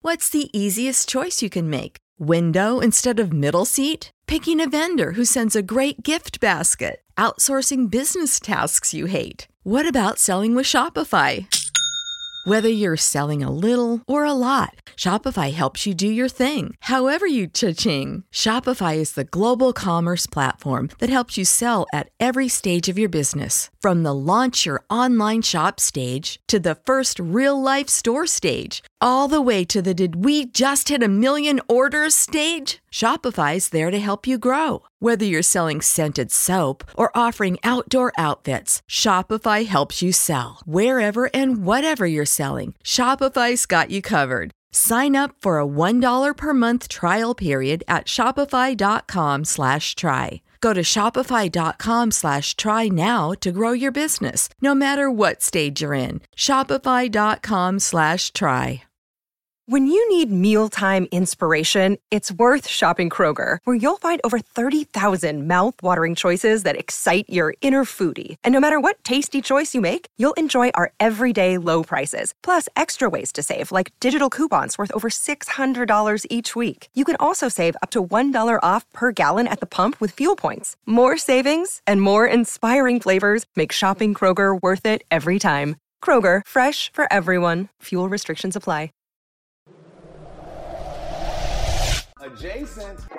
What's the easiest choice you can make? Window instead of middle seat? Picking a vendor who sends a great gift basket? Outsourcing business tasks you hate? What about selling with Shopify? Whether you're selling a little or a lot, Shopify helps you do your thing, however you cha-ching. Shopify is the global commerce platform that helps you sell at every stage of your business. From the launch your online shop stage to the first real-life store stage, all the way to the did we just hit a million orders stage. Shopify's there to help you grow. Whether you're selling scented soap or offering outdoor outfits, Shopify helps you sell. Wherever and whatever you're selling, Shopify's got you covered. Sign up for a $1 per month trial period at shopify.com/try. Go to shopify.com/try now to grow your business, no matter what stage you're in. Shopify.com/try. When you need mealtime inspiration, it's worth shopping Kroger, where you'll find over 30,000 mouth-watering choices that excite your inner foodie. And no matter what tasty choice you make, you'll enjoy our everyday low prices, plus extra ways to save, like digital coupons worth over $600 each week. You can also save up to $1 off per gallon at the pump with fuel points. More savings and more inspiring flavors make shopping Kroger worth it every time. Kroger, fresh for everyone. Fuel restrictions apply. Adjacent.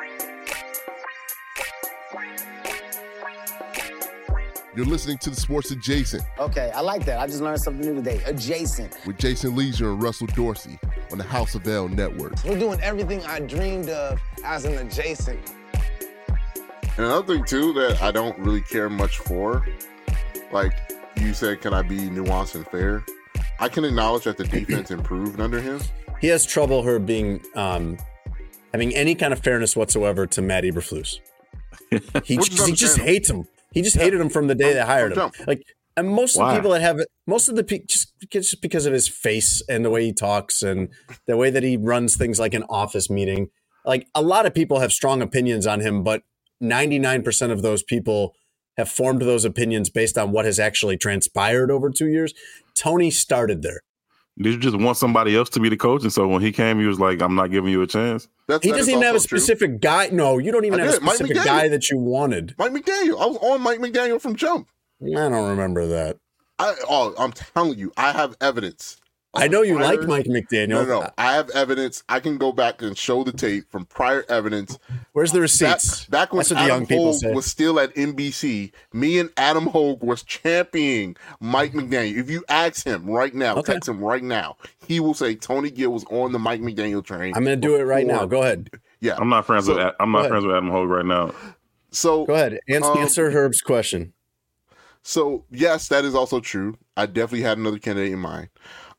You're listening to the Sports Adjacent. Okay, I like that. I just learned something new today. Adjacent. With Jason Leisure and Russell Dorsey on the House of L Network. We're doing everything I dreamed of as an adjacent. And another thing, too, that I don't really care much for, like you said, can I be nuanced and fair? I can acknowledge that the defense improved under him. He has trouble having any kind of fairness whatsoever to Matt Eberflus. He just hates him. He just hated him from the day they hired him. Like, and most of the people that have it, just because of his face and the way he talks and the way that he runs things like an office meeting. Like, a lot of people have strong opinions on him, but 99% of those people have formed those opinions based on what has actually transpired over 2 years. Tony started there. Did you just want somebody else to be the coach? And so when he came, he was like, I'm not giving you a chance? He doesn't even have a specific guy. No, you don't even have a specific guy that you wanted. Mike McDaniel. I was on Mike McDaniel from jump. I don't remember that. I'm telling you, I have evidence. I know you like Mike McDaniel. No. I have evidence. I can go back and show the tape from prior evidence. Where's the receipts? Back when Adam Hogue was still at NBC, me and Adam Hogue was championing Mike McDaniel. If you ask him right now, text him right now, he will say Tony Gill was on the Mike McDaniel train. I'm going to do it right now. Go ahead. Yeah, I'm not friends with Adam Hogue right now. So go ahead. Answer Herb's question. So yes, that is also true. I definitely had another candidate in mind.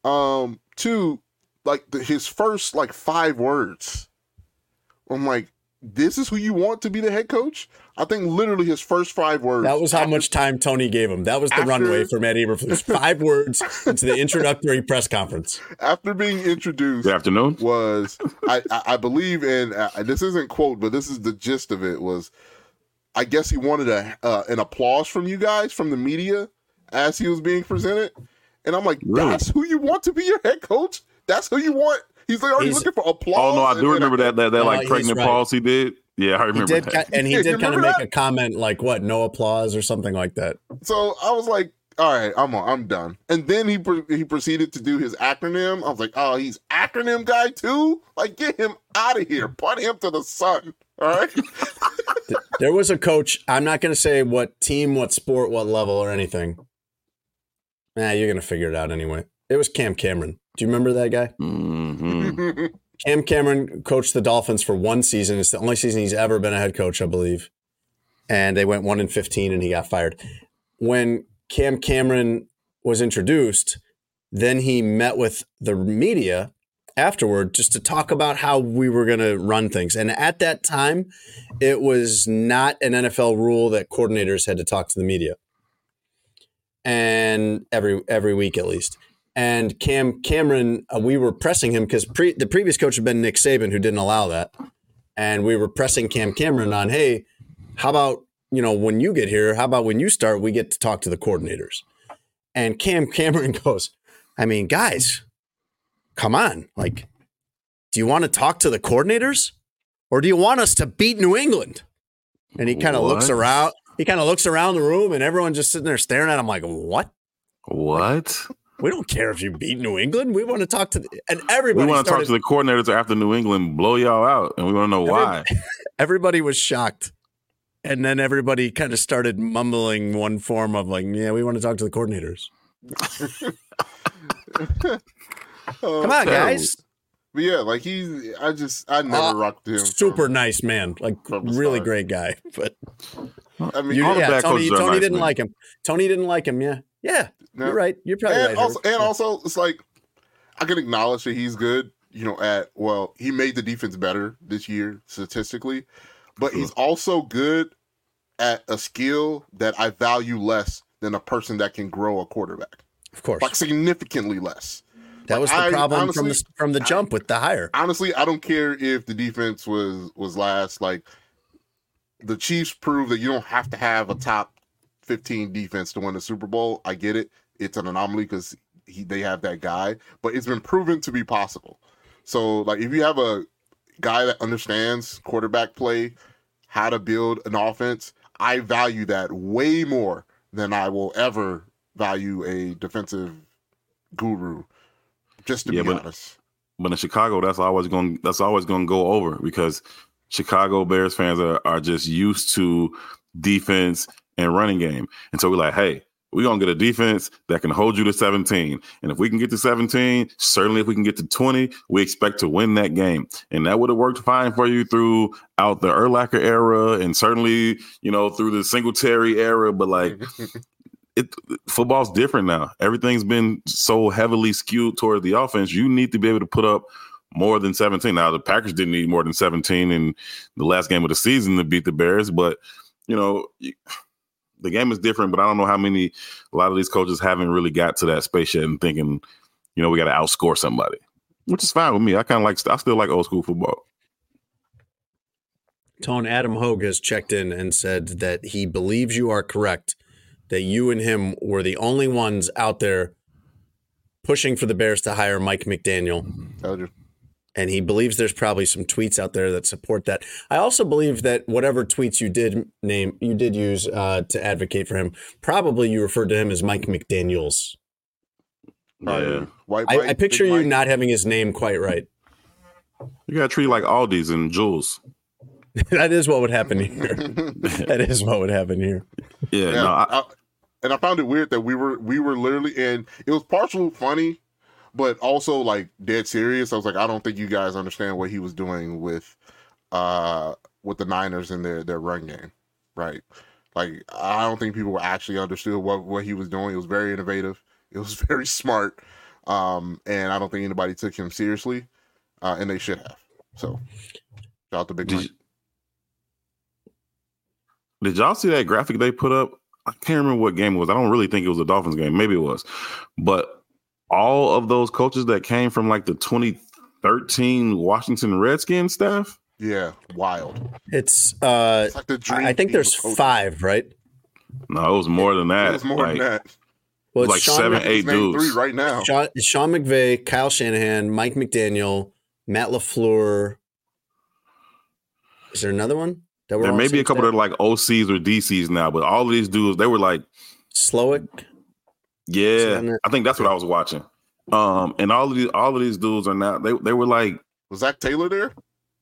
Two, like his first 5 words. I'm like, this is who you want to be the head coach? I think literally his first 5 words. That was how much time Tony gave him. That was the runway for Matt Eberflus. 5 words into the introductory press conference. After being introduced, good afternoon. Was I believe in this isn't quote, but this is the gist of it. Was I guess he wanted an applause from you guys, from the media, as he was being presented. And I'm like, that's who you want to be your head coach? That's who you want? He's like, are you looking for applause? Oh, no, I do remember that pregnant pause he did. Yeah, I remember that. And he did kind of make a comment like, what, no applause or something like that. So I was like, all right, I'm done. And then he proceeded to do his acronym. I was like, oh, he's acronym guy too? Like, get him out of here. Punt him to the sun. All right? There was a coach, I'm not going to say what team, what sport, what level or anything. You're going to figure it out anyway. It was Cam Cameron. Do you remember that guy? Mm-hmm. Cam Cameron coached the Dolphins for 1 season. It's the only season he's ever been a head coach, I believe. And they went 1-15 and he got fired. When Cam Cameron was introduced, then he met with the media afterward just to talk about how we were going to run things. And at that time, it was not an NFL rule that coordinators had to talk to the media. And every week at least. And Cam Cameron, we were pressing him because the previous coach had been Nick Saban, who didn't allow that. And we were pressing Cam Cameron on, hey, how about, when you get here, how about when you start, we get to talk to the coordinators. And Cam Cameron goes, guys, come on. Like, do you want to talk to the coordinators or do you want us to beat New England? And he kind of looks around. He kind of looks around the room and everyone's just sitting there staring at him like, what? What? We don't care if you beat New England. We want to talk to and everybody. We want to talk to the coordinators after New England blow y'all out, and we want to know why. Everybody was shocked, and then everybody kind of started mumbling one form of like, "Yeah, we want to talk to the coordinators." Come on, guys. But yeah, like I never rocked him. Super nice man, like really great guy. But I mean, Tony didn't like him. Tony didn't like him. Yeah. No. You're right. You're probably right. Also, it's like I can acknowledge that he's good. He made the defense better this year statistically, but he's also good at a skill that I value less than a person that can grow a quarterback. Of course, like significantly less. That was the problem from the jump with the hire. Honestly, I don't care if the defense was last. Like the Chiefs proved that you don't have to have a top 15 defense to win the Super Bowl. I get it. It's an anomaly because they have that guy, but it's been proven to be possible. So, like, if you have a guy that understands quarterback play, how to build an offense, I value that way more than I will ever value a defensive guru. Just to be honest. But in Chicago, that's always going to go over because Chicago Bears fans are just used to defense and running game. And so we're like, hey, we're going to get a defense that can hold you to 17. And if we can get to 17, certainly if we can get to 20, we expect to win that game. And that would have worked fine for you throughout the Urlacher era and certainly, through the Singletary era. But like football's different now. Everything's been so heavily skewed toward the offense. You need to be able to put up more than 17. Now, the Packers didn't need more than 17 in the last game of the season to beat the Bears. But, the game is different, but I don't know how a lot of these coaches haven't really got to that space yet and thinking, we got to outscore somebody, which is fine with me. I still like old school football. Tone, Adam Hogue has checked in and said that he believes you are correct, that you and him were the only ones out there pushing for the Bears to hire Mike McDaniel. Told you. And he believes there's probably some tweets out there that support that. I also believe that whatever tweets you did use to advocate for him, probably you referred to him as Mike McDaniels. Yeah. I picture you not having his name quite right. You got to treat like Aldi's and Jules. That is what would happen here. That is what would happen here. Yeah. And I found it weird that we were literally, and it was partially funny, but also like dead serious. I was like, I don't think you guys understand what he was doing with the Niners and their run game, right? Like, I don't think people actually understood what he was doing. It was very innovative. It was very smart, and I don't think anybody took him seriously, and they should have. So, shout out to Big Mike. Did y'all see that graphic they put up? I can't remember what game it was. I don't really think it was a Dolphins game. Maybe it was, but all of those coaches that came from like the 2013 Washington Redskins staff. Yeah, wild. It's like the dream. I think there's 5, right? No, it was more than that. It was more than that. Well, it's like Sean 7-8 dudes 3 right now. Sean McVay, Kyle Shanahan, Mike McDaniel, Matt LaFleur. Is there another one? There may be a couple that are like OCs or DCs now, but all of these dudes, they were like Slowick. Yeah, I think that's what I was watching. And all of these dudes are now they were like, was Zach Taylor there?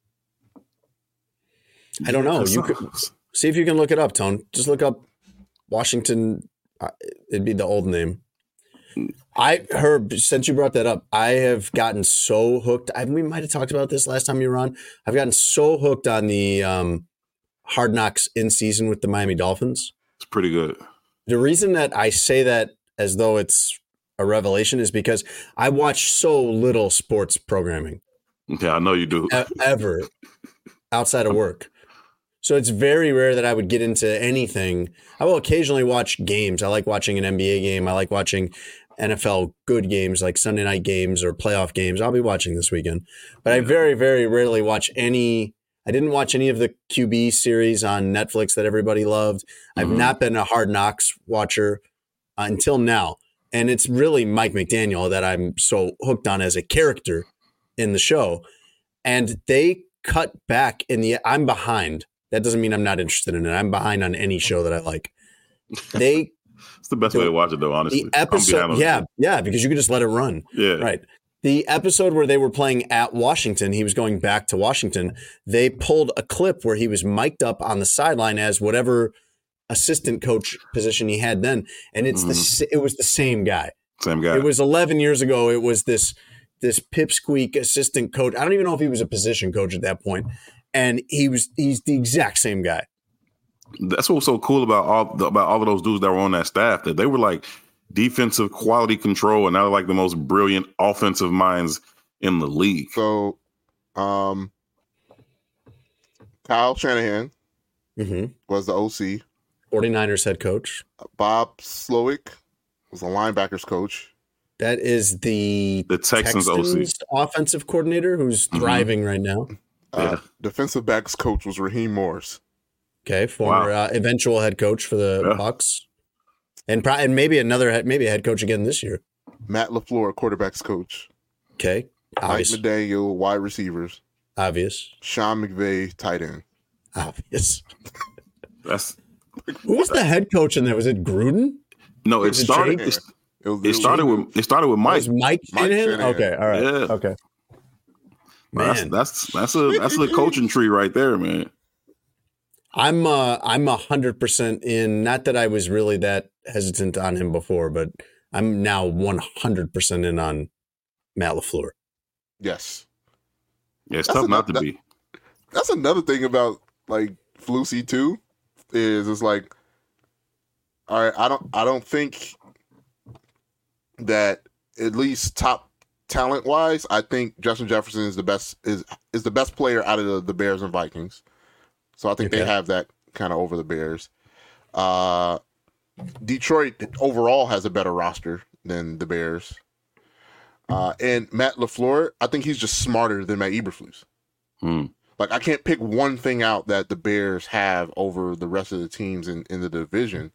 I don't know. You could see if you can look it up, Tone. Just look up Washington. It'd be the old name. Since you brought that up, I have gotten so hooked. We might have talked about this last time you were on. I've gotten so hooked on the Hard Knocks in season with the Miami Dolphins. It's pretty good. The reason that I say that as though it's a revelation is because I watch so little sports programming. Yeah, I know you do. Ever outside of work. So it's very rare that I would get into anything. I will occasionally watch games. I like watching an NBA game. I like watching NFL good games like Sunday night games or playoff games. I'll be watching this weekend. But I very, very rarely watch any. I didn't watch any of the QB series on Netflix that everybody loved. I've not been a Hard Knocks watcher until now. And it's really Mike McDaniel that I'm so hooked on as a character in the show. And they cut back I'm behind. That doesn't mean I'm not interested in it. I'm behind on any show that I like. It's the best way to watch it, though, honestly. The episode, because you can just let it run. Yeah. Right. The episode where they were playing at Washington, he was going back to Washington. They pulled a clip where he was mic'd up on the sideline as whatever assistant coach position he had then. And it was the same guy. Same guy. It was 11 years ago. It was this pipsqueak assistant coach. I don't even know if he was a position coach at that point. And he's the exact same guy. That's what was so cool about all of those dudes that were on that staff, that they were like defensive quality control, and now they're like the most brilliant offensive minds in the league. So, Kyle Shanahan was the OC. 49ers head coach. Bob Slowick was the linebackers coach. That is the Texans OC offensive coordinator who's thriving right now. Defensive backs coach was Raheem Morris. Okay, former eventual head coach for the Bucs, and maybe maybe a head coach again this year. Matt LaFleur, quarterbacks coach. Okay, obvious. Mike McDaniel, wide receivers. Obvious. Sean McVay, tight end. Obvious. Who was the head coach in there? Was it Gruden? No, it started with Mike. Was Mike Shanahan? Okay, all right. Yeah. Okay. Man, that's a coaching tree right there, man. I'm 100% in. Not that I was really that hesitant on him before, but I'm now 100% in on Matt LaFleur. Yes. Yeah, it's tough not to be. That's another thing about like Flusy too, is it's like, all right, I don't think that, at least top talent wise, I think Justin Jefferson is the best player out of the Bears and Vikings. So I think they have that kind of over the Bears. Detroit overall has a better roster than the Bears. And Matt LaFleur, I think he's just smarter than Matt Eberflus. Like, I can't pick one thing out that the Bears have over the rest of the teams in the division.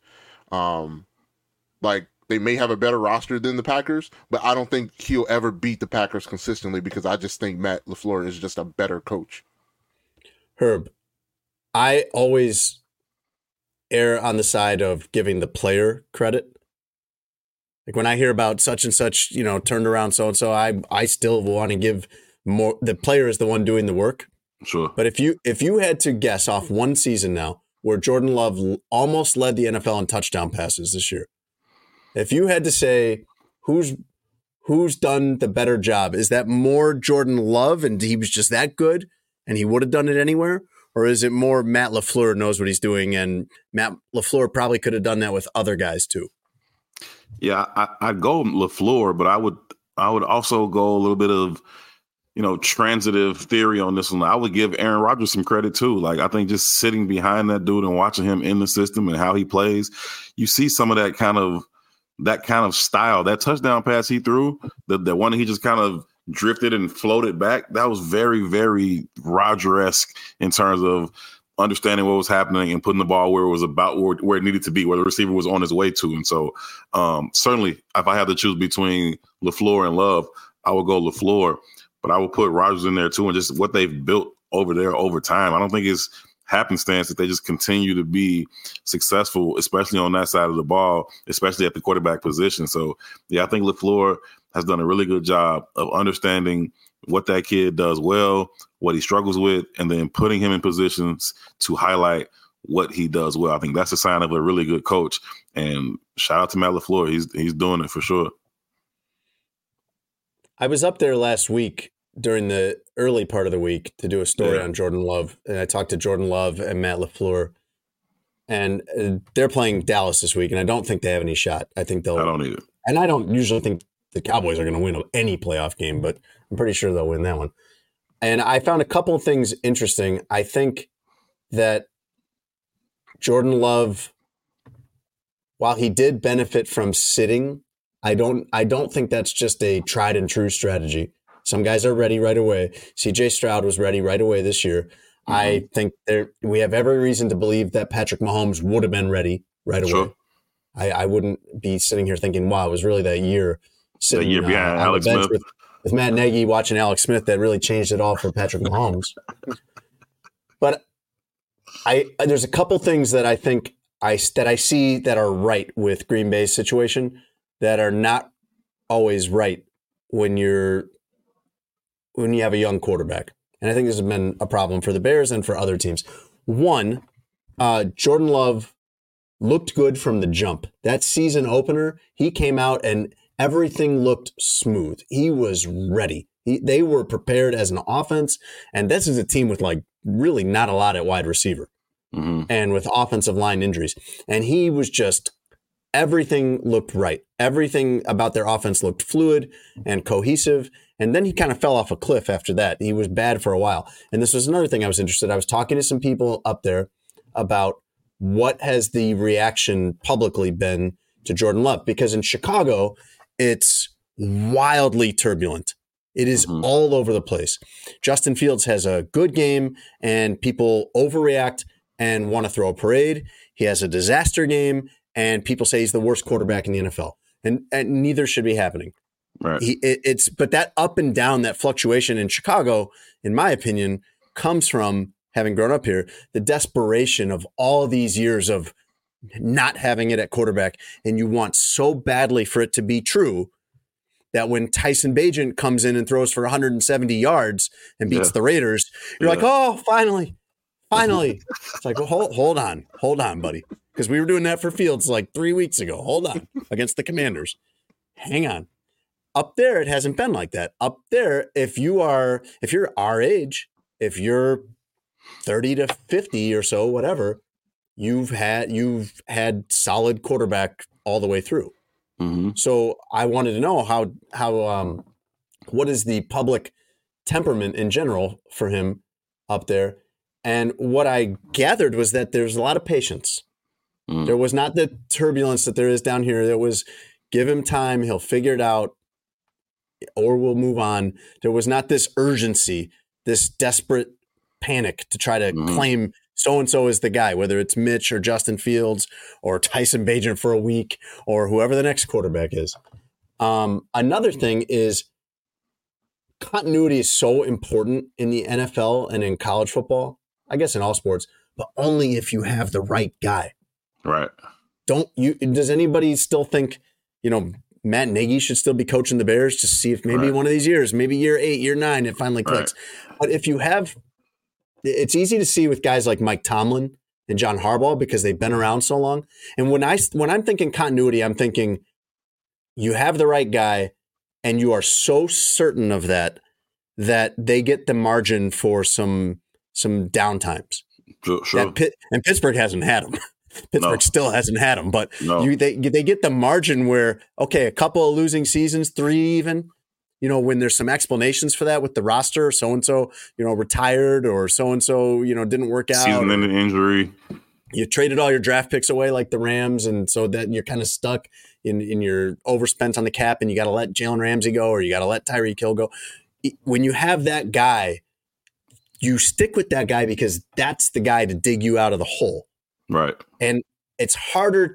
Like, they may have a better roster than the Packers, but I don't think he'll ever beat the Packers consistently, because I just think Matt LaFleur is just a better coach. Herb, I always err on the side of giving the player credit. Like when I hear about such and such, turned around so-and-so, I still want to give more. The player is the one doing the work. Sure. But if you had to guess off one season now where Jordan Love almost led the NFL in touchdown passes this year, if you had to say who's done the better job, is that more Jordan Love and he was just that good and he would have done it anywhere? Or is it more Matt LaFleur knows what he's doing, and Matt LaFleur probably could have done that with other guys too? Yeah, I'd go LaFleur, but I would also go a little bit of, transitive theory on this one. I would give Aaron Rodgers some credit too. Like, I think just sitting behind that dude and watching him in the system and how he plays, you see some of that kind of style. That touchdown pass he threw, the one he just kind of drifted and floated back, that was very, very Rodger-esque in terms of understanding what was happening and putting the ball where it was about, where it needed to be, where the receiver was on his way to. And so certainly if I had to choose between LaFleur and Love, I would go LaFleur, but I would put Rodgers in there too, and just what they've built over there over time. I don't think it's happenstance that they just continue to be successful, especially on that side of the ball, especially at the quarterback position. So yeah, I think LaFleur has done a really good job of understanding what that kid does well, what he struggles with, and then putting him in positions to highlight what he does well. I think that's a sign of a really good coach. And shout out to Matt LaFleur. He's doing it for sure. I was up there last week during the early part of the week to do a story on Jordan Love. And I talked to Jordan Love and Matt LaFleur. And they're playing Dallas this week, and I don't think they have any shot. I think they'll. I don't either. And I don't usually think the Cowboys are going to win any playoff game, but I'm pretty sure they'll win that one. And I found a couple of things interesting. I think that Jordan Love, while he did benefit from sitting, I don't think that's just a tried and true strategy. Some guys are ready right away. CJ Stroud was ready right away this year. Mm-hmm. I think we have every reason to believe that Patrick Mahomes would have been ready right away. Sure. I wouldn't be sitting here thinking, wow, it was really that year. That year behind Alex Smith. with Matt Nagy watching Alex Smith that really changed it all for Patrick Mahomes. But there's a couple things that I think I see that are right with Green Bay's situation that are not always right when you have a young quarterback. And I think this has been a problem for the Bears and for other teams. One, Jordan Love looked good from the jump. That season opener, he came out and everything looked smooth. He was ready. They were prepared as an offense. And this is a team with like really not a lot at wide receiver and with offensive line injuries. And he was just, everything looked right. Everything about their offense looked fluid and cohesive. And then he kind of fell off a cliff after that. He was bad for a while. And this was another thing I was interested in. I was talking to some people up there about what has the reaction publicly been to Jordan Love? Because in Chicago, it's wildly turbulent. It is all over the place. Justin Fields has a good game and people overreact and want to throw a parade. He has a disaster game and people say he's the worst quarterback in the NFL. And neither should be happening. Right. But that up and down, that fluctuation in Chicago, in my opinion, comes from, having grown up here, the desperation of all these years of not having it at quarterback. And you want so badly for it to be true that when Tyson Bagent comes in and throws for 170 yards and beats the Raiders, you're like, oh, finally. It's like, well, hold on, buddy. Because we were doing that for Fields like 3 weeks ago. Hold on. Against the Commanders. Hang on. Up there, it hasn't been like that. Up there, if you're our age, if you're 30 to 50 or so, whatever, you've had solid quarterback all the way through. So I wanted to know how what is the public temperament in general for him up there. And what I gathered was that there's a lot of patience. There was not the turbulence that there is down here. There was, give him time, he'll figure it out, or we'll move on. There was not this urgency, this desperate panic to try to claim so-and-so is the guy, whether it's Mitch or Justin Fields or Tyson Bagent for a week or whoever the next quarterback is. Another thing is continuity is so important in the NFL and in college football, I guess in all sports, but only if you have the right guy. Right. Does anybody still think, Matt Nagy should still be coaching the Bears to see if maybe one of these years, maybe year 8, year 9, it finally clicks. But if you have, it's easy to see with guys like Mike Tomlin and John Harbaugh because they've been around so long. And when I'm thinking continuity, I'm thinking you have the right guy and you are so certain of that they get the margin for some downtimes. Sure. And Pittsburgh hasn't had them. Pittsburgh still hasn't had them, but they get the margin where, okay, a couple of losing seasons, 3 even, when there's some explanations for that with the roster, so-and-so, retired or so-and-so, didn't work out. Season-ending injury. You traded all your draft picks away like the Rams, and so that you're kind of stuck in your overspent on the cap, and you got to let Jalen Ramsey go or you got to let Tyreek Hill go. When you have that guy, you stick with that guy because that's the guy to dig you out of the hole. Right. And it's harder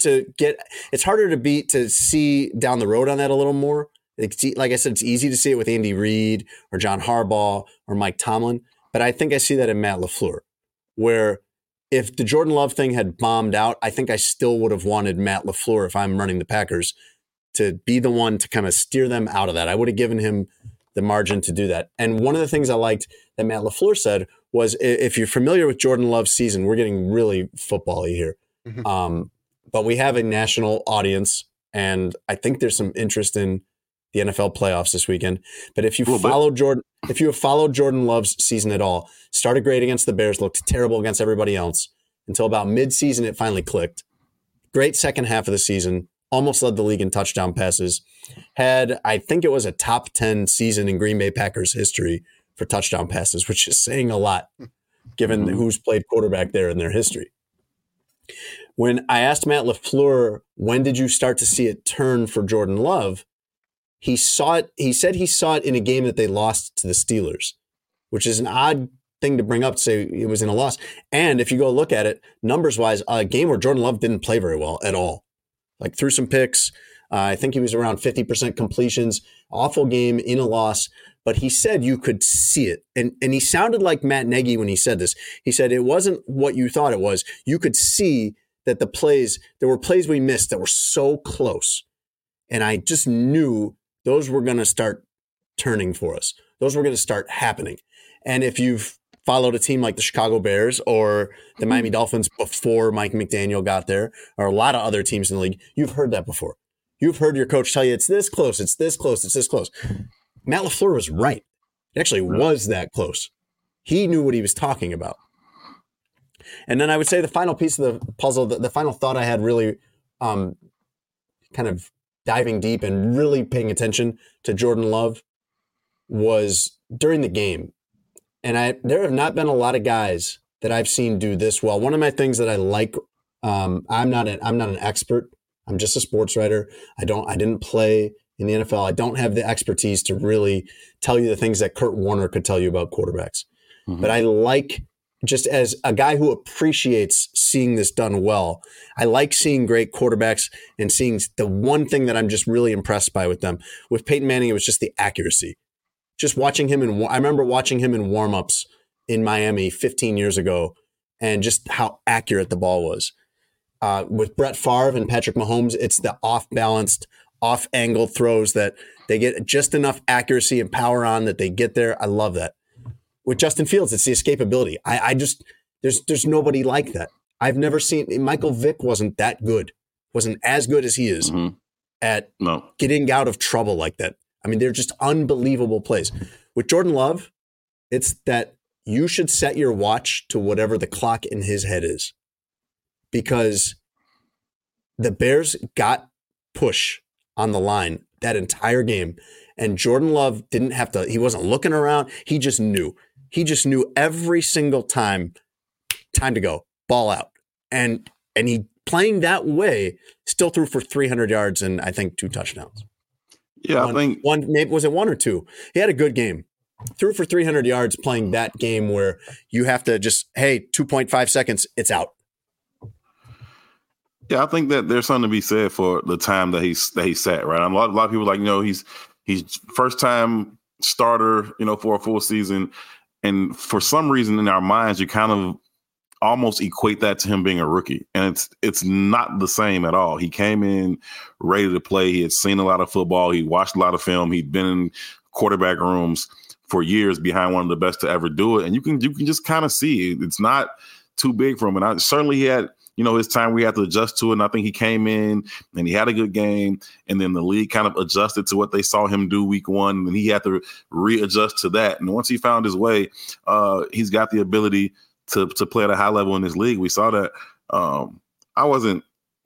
to see down the road on that a little more. Like I said, it's easy to see it with Andy Reid or John Harbaugh or Mike Tomlin. But I think I see that in Matt LaFleur, where if the Jordan Love thing had bombed out, I think I still would have wanted Matt LaFleur, if I'm running the Packers, to be the one to kind of steer them out of that. I would have given him the margin to do that. And one of the things I liked that Matt LaFleur said was, if you're familiar with Jordan Love's season, we're getting really football-y here. But we have a national audience, and I think there's some interest in the NFL playoffs this weekend. But if you have followed Jordan Love's season at all, started great against the Bears, looked terrible against everybody else until about mid-season it finally clicked. Great second half of the season, almost led the league in touchdown passes. Had, I think it was a top 10 season in Green Bay Packers history for touchdown passes, which is saying a lot given who's played quarterback there in their history. When I asked Matt LaFleur, when did you start to see it turn for Jordan Love? He said he saw it in a game that they lost to the Steelers, which is an odd thing to bring up to say it was in a loss. And if you go look at it, numbers-wise, a game where Jordan Love didn't play very well at all. Like threw some picks, I think he was around 50% completions. Awful game in a loss. But he said you could see it. And he sounded like Matt Nagy when he said this. He said it wasn't what you thought it was. You could see that there were plays we missed that were so close. And I just knew those were going to start turning for us. Those were going to start happening. And if you've followed a team like the Chicago Bears or the Miami Dolphins before Mike McDaniel got there, or a lot of other teams in the league, you've heard that before. You've heard your coach tell you it's this close, it's this close, it's this close. Matt LaFleur was right. It actually was that close. He knew what he was talking about. And then I would say the final piece of the puzzle, the final thought I had really kind of diving deep and really paying attention to Jordan Love was during the game. And there have not been a lot of guys that I've seen do this well. One of my things that I like, I'm not an expert. I'm just a sports writer. I didn't play in the NFL. I don't have the expertise to really tell you the things that Kurt Warner could tell you about quarterbacks. Mm-hmm. But I like, just as a guy who appreciates seeing this done well, I like seeing great quarterbacks and seeing the one thing that I'm just really impressed by with them. With Peyton Manning, it was just the accuracy. Just watching him I remember watching him in warm-ups in Miami 15 years ago and just how accurate the ball was. With Brett Favre and Patrick Mahomes, it's the off-balanced, off-angle throws that they get just enough accuracy and power on that they get there. I love that. With Justin Fields, it's the escapability. There's nobody like that. I've never seen Michael Vick wasn't that good, wasn't as good as he is at getting out of trouble like that. I mean, they're just unbelievable plays. With Jordan Love, it's that you should set your watch to whatever the clock in his head is, because the Bears got push on the line that entire game, and Jordan Love didn't have to. He wasn't looking around. He just knew. He just knew every single time to go, ball out, and he playing that way still threw for 300 yards and I think 2 touchdowns. Yeah, I think maybe was it 1 or 2? He had a good game. Threw for 300 yards playing that game where you have to just, 2.5 seconds, it's out. Yeah, I think that there's something to be said for the time that he sat, right? A lot of people he's first time starter, for a full season. And for some reason in our minds, you kind of almost equate that to him being a rookie. And it's not the same at all. He came in ready to play. He had seen a lot of football. He watched a lot of film. He'd been in quarterback rooms for years behind one of the best to ever do it. And you can just kind of see it's not too big for him. And certainly he had, his time we had to adjust to it. And I think he came in and he had a good game. And then the league kind of adjusted to what they saw him do week 1. And he had to readjust to that. And once he found his way, he's got the ability to play at a high level in this league. We saw that. I wasn't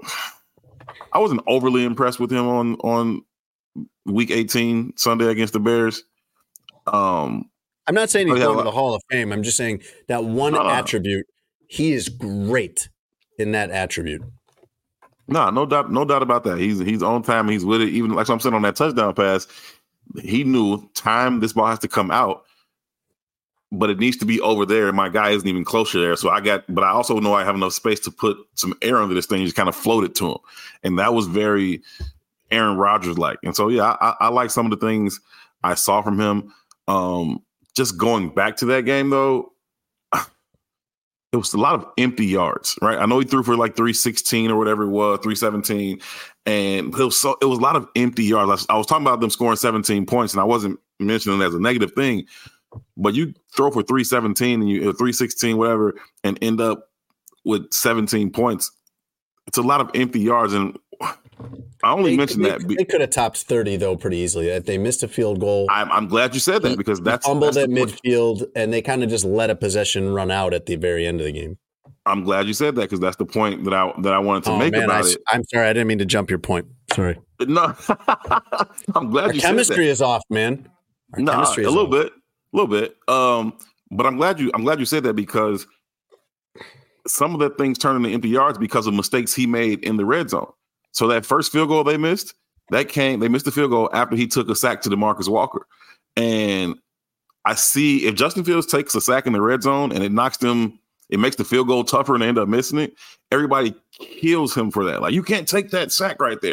overly impressed with him on week 18 Sunday against the Bears. I'm not saying he's going to the Hall of Fame. I'm just saying that one attribute, he is great in that attribute. No doubt about that. He's on time. He's with it. Even like I'm saying on that touchdown pass, he knew this ball has to come out, but it needs to be over there. And my guy isn't even closer there. But I also know I have enough space to put some air under this thing. Just kind of float it to him. And that was very Aaron Rodgers-like. And so, yeah, I like some of the things I saw from him. Just going back to that game, though, it was a lot of empty yards, right? I know he threw for like 316 or whatever it was, 317. And it was a lot of empty yards. I was talking about them scoring 17 points, and I wasn't mentioning it as a negative thing. But you throw for 317 and 316, whatever, and end up with 17 points. It's a lot of empty yards. And I only mentioned that. They could have topped 30, though, pretty easily. If they missed a field goal. I'm glad you said that, because that's fumbled at midfield, and they kind of just let a possession run out at the very end of the game. I'm glad you said that, because that's the point that I wanted to make about it. I'm sorry. I didn't mean to jump your point. Sorry. No. I'm glad you said that. Our chemistry is off, man. Chemistry is a little bit. But I'm glad you said that, because some of the things turn into empty yards because of mistakes he made in the red zone. So that first field goal they missed, they missed the field goal after he took a sack to DeMarcus Walker. And I see if Justin Fields takes a sack in the red zone and it makes the field goal tougher and they end up missing it, everybody kills him for that. Like, you can't take that sack right there.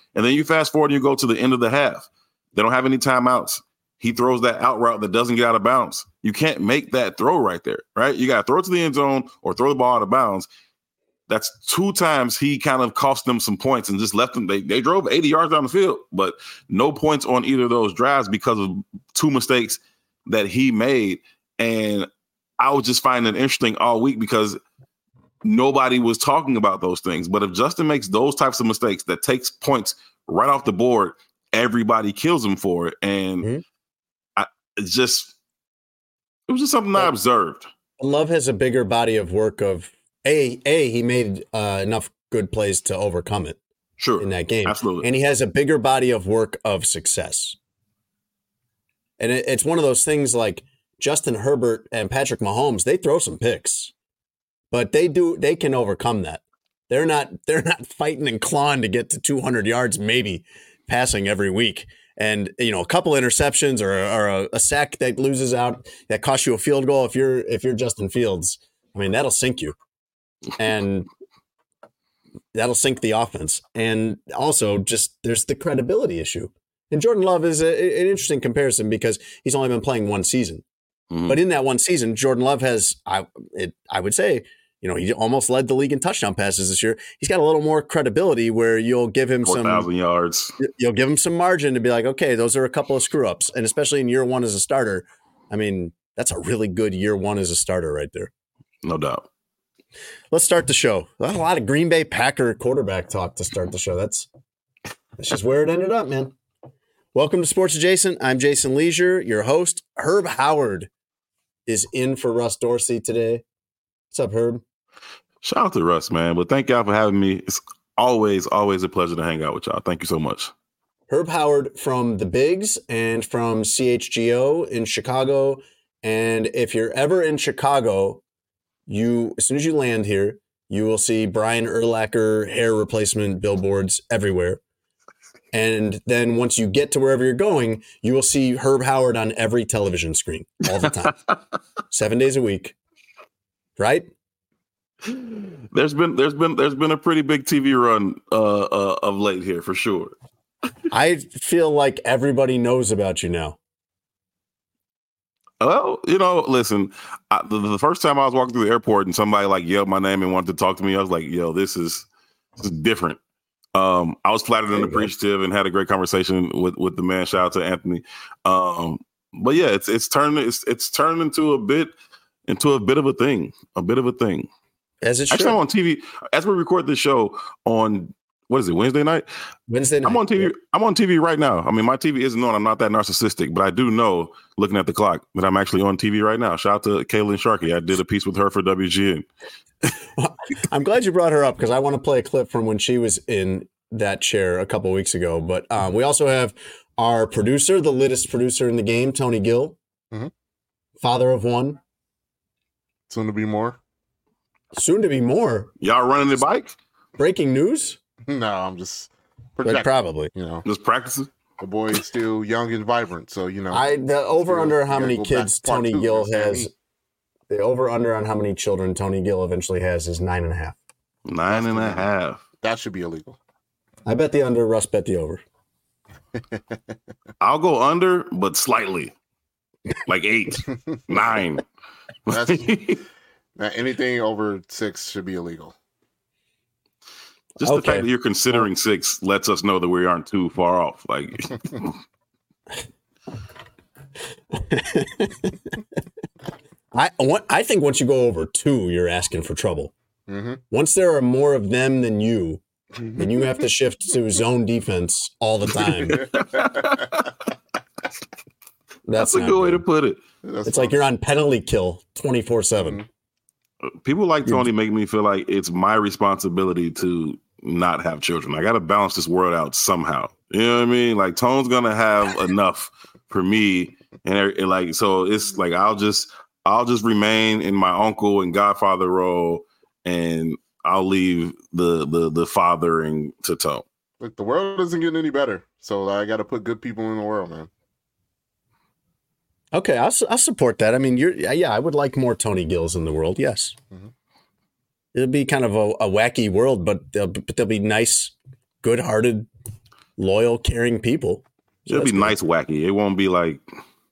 And then you fast forward and you go to the end of the half. They don't have any timeouts. He throws that out route that doesn't get out of bounds. You can't make that throw right there, right? You got to throw it to the end zone or throw the ball out of bounds. That's 2 times he kind of cost them some points and just left them. They drove 80 yards down the field, but no points on either of those drives because of 2 mistakes that he made. And I was just finding it interesting all week because nobody was talking about those things. But if Justin makes those types of mistakes that takes points right off the board, everybody kills him for it. And it was just something I observed. Love has a bigger body of work of he made enough good plays to overcome it. Sure. In that game. Absolutely. And he has a bigger body of work of success. And it's one of those things like Justin Herbert and Patrick Mahomes, they throw some picks, but they can overcome that. They're not fighting and clawing to get to 200 yards, maybe passing every week. And, a couple interceptions or a sack that loses out that costs you a field goal. If you're Justin Fields, I mean, that'll sink you, and that'll sink the offense. And also just there's the credibility issue. And Jordan Love is an interesting comparison because he's only been playing 1 season. Mm-hmm. But in that 1 season, Jordan Love has, I would say, he almost led the league in touchdown passes this year. He's got a little more credibility where you'll give him 4,000 yards. You'll give him some margin to be like, okay, those are a couple of screw ups. And especially in year 1 as a starter, I mean, that's a really good year 1 as a starter right there. No doubt. Let's start the show. That's a lot of Green Bay Packer quarterback talk to start the show. That's just where it ended up, man. Welcome to Sports Adjacent. I'm Jason Leisure, your host. Herb Howard is in for Russ Dorsey today. What's up, Herb? Shout out to Russ, man. But thank y'all for having me. It's always a pleasure to hang out with y'all. Thank you so much. Herb Howard from the Bigs and from CHGO in Chicago. And if you're ever in Chicago, as soon as you land here, you will see Brian Urlacher hair replacement billboards everywhere. And then once you get to wherever you're going, you will see Herb Howard on every television screen all the time, 7 days a week. Right? There's been a pretty big TV run of late here for sure. I feel like everybody knows about you now. Well, listen, the first time I was walking through the airport and somebody yelled my name and wanted to talk to me, I was like, yo, this is different. I was flattered and appreciative and had a great conversation with the man. Shout out to Anthony. But yeah, it's turned into a bit of a thing. As it should. Actually, I'm on TV as we record this show on, what is it, Wednesday night? Wednesday night. I'm on TV. Yeah. I'm on TV right now. I mean, my TV isn't on. I'm not that narcissistic, but I do know, looking at the clock, that I'm actually on TV right now. Shout out to Kaylin Sharkey. I did a piece with her for WGN. I'm glad you brought her up because I want to play a clip from when she was in that chair a couple weeks ago. But we also have our producer, the littest producer in the game, Tony Gill, father of 1. Soon to be more. Soon to be more. Y'all running the bike? Breaking news? No, I'm just projecting. Probably. Just practicing. The boy is still young and vibrant, so the over under how many kids Tony Gill has. The over under on how many children Tony Gill eventually has is 9.5. 9.5. That should be illegal. I bet the under. Russ bet the over. I'll go under, but slightly, like 8, 9. Anything over 6 should be illegal. Just the fact that you're considering 6 lets us know that we aren't too far off. I think once you go over 2, you're asking for trouble. Mm-hmm. Once there are more of them than you, then you have to shift to zone defense all the time. That's a good way to put it. It's like you're on penalty kill 24/7. People like Tony make me feel like it's my responsibility to not have children. I got to balance this world out somehow. You know what I mean? Like Tone's gonna have enough for me, and so it's like I'll just remain in my uncle and godfather role, and I'll leave the fathering to Tone. Look, the world isn't getting any better, so I got to put good people in the world, man. Okay, I'll support that. I mean, I would like more Tony Gills in the world. Yes, It'll be kind of a wacky world, but they'll be nice, good-hearted loyal, caring people. So it'll be nice, wacky. It won't be like,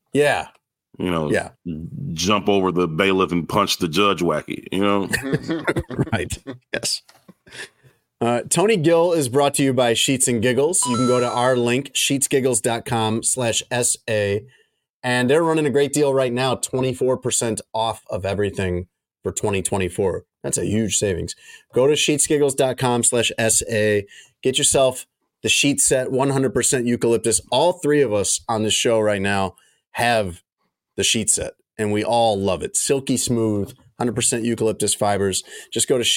jump over the bailiff and punch the judge wacky, Right. Yes. Tony Gill is brought to you by Sheets and Giggles. You can go to our link, sheetsgiggles.com/SA. And they're running a great deal right now, 24% off of everything for 2024. That's a huge savings. Go to sheetsgiggles.com/SA. Get yourself the sheet set, 100% eucalyptus. All three of us on this show right now have the sheet set, and we all love it. Silky smooth, 100% eucalyptus fibers. Just go to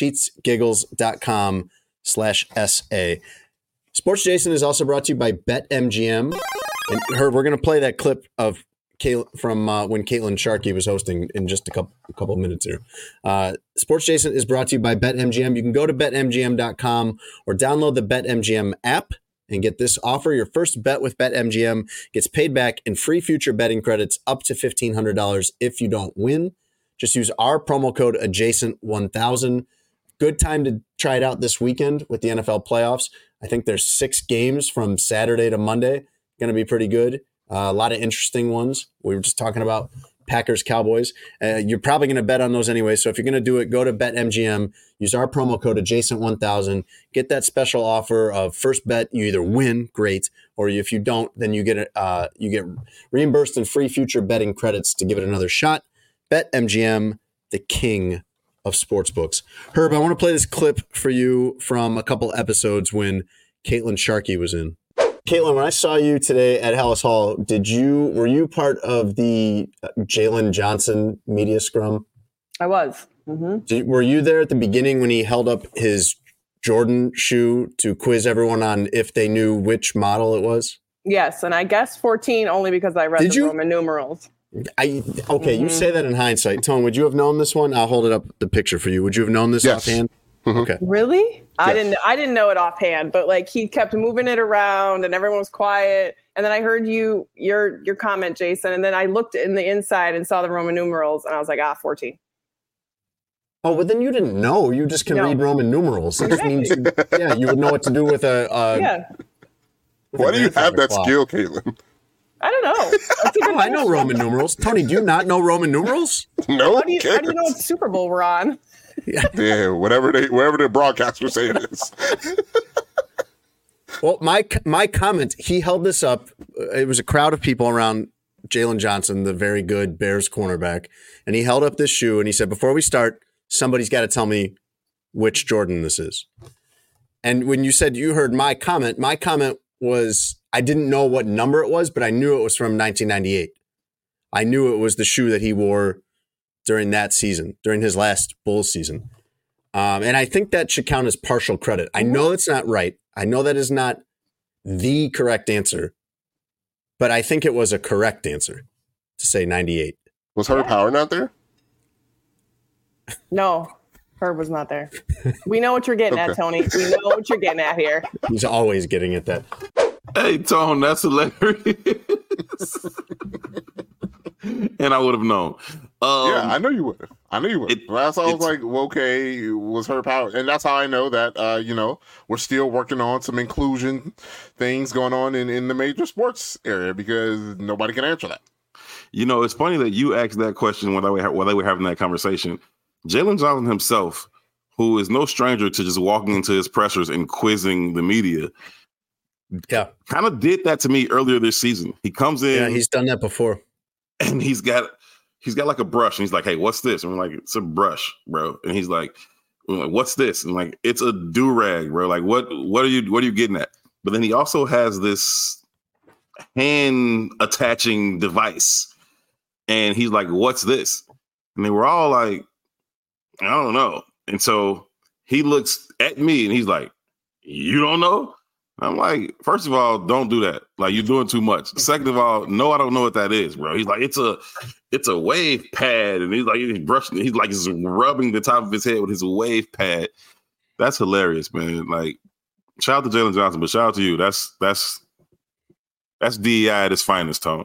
sheetsgiggles.com/SA. Sports Jason is also brought to you by BetMGM. And Herb, we're going to play that clip of from when Caitlin Sharkey was hosting in just a couple of minutes here. Sports Jason is brought to you by BetMGM. You can go to BetMGM.com or download the BetMGM app and get this offer. Your first bet with BetMGM gets paid back in free future betting credits up to $1,500 if you don't win. Just use our promo code adjacent1000. Good time to try it out this weekend with the NFL playoffs. I think there's 6 games from Saturday to Monday. Going to be pretty good. A lot of interesting ones. We were just talking about Packers, Cowboys. You're probably going to bet on those anyway. So if you're going to do it, go to BetMGM. Use our promo code adjacent1000. Get that special offer of first bet. You either win, great, or if you don't, then you get reimbursed in free future betting credits to give it another shot. BetMGM, the king of sportsbooks. Herb, I want to play this clip for you from a couple episodes when Caitlin Sharkey was in. Caitlin, when I saw you today at Hallis Hall, were you part of the Jalen Johnson media scrum? I was. Mm-hmm. Were you there at the beginning when he held up his Jordan shoe to quiz everyone on if they knew which model it was? Yes, and I guessed 14 only because I read Roman numerals. You say that in hindsight. Tone, would you have known this one? I'll hold it up the picture for you. Would you have known this offhand? Mm-hmm. Okay. Really? Yes. I didn't know it offhand, but like he kept moving it around and everyone was quiet. And then I heard your comment, Jason, and then I looked in the inside and saw the Roman numerals and I was like, 14. Oh, but then you didn't know. You just can read Roman numerals. It just means you would know what to do with a Why do you have that skill, Caitlin? I don't know. I know Roman numerals. Tony, do you not know Roman numerals? No. How do you know what Super Bowl we're on? Yeah, wherever the broadcasters say it is. Well, my comment, he held this up. It was a crowd of people around Jalen Johnson, the very good Bears cornerback, and he held up this shoe and he said, before we start, somebody's got to tell me which Jordan this is. And when you said you heard my comment was I didn't know what number it was, but I knew it was from 1998. I knew it was the shoe that he wore during that season, during his last Bulls season. And I think that should count as partial credit. I know it's not right. I know that is not the correct answer, but I think it was a correct answer to say 98. Was Herb Howard not there? No, Herb was not there. We know what you're getting at, Tony. We know what you're getting at here. He's always getting at that. Hey, Tone, that's hilarious. And I would have known. I know you would have. That's how I was like, well, okay, it was Herb Howard. And that's how I know that, we're still working on some inclusion things going on in the major sports area because nobody can answer that. It's funny that you asked that question while they were having that conversation. Jalen Johnson himself, who is no stranger to just walking into his pressers and quizzing the media, kind of did that to me earlier this season. He comes in. Yeah, he's done that before. And he's got like a brush, and he's like, "Hey, what's this?" And I'm like, "It's a brush, bro." And he's like, "What's this?" And I'm like, "It's a do-rag, bro. Like, what are you getting at?" But then he also has this hand attaching device, and he's like, "What's this?" And they were all like, "I don't know." And so he looks at me, and he's like, "You don't know?" I'm like, first of all, don't do that. Like, you're doing too much. Second of all, no, I don't know what that is, bro. He's like, it's a wave pad, and he's rubbing the top of his head with his wave pad. That's hilarious, man. Like, shout out to Jalen Johnson, but shout out to you. That's DEI at its finest, Tone.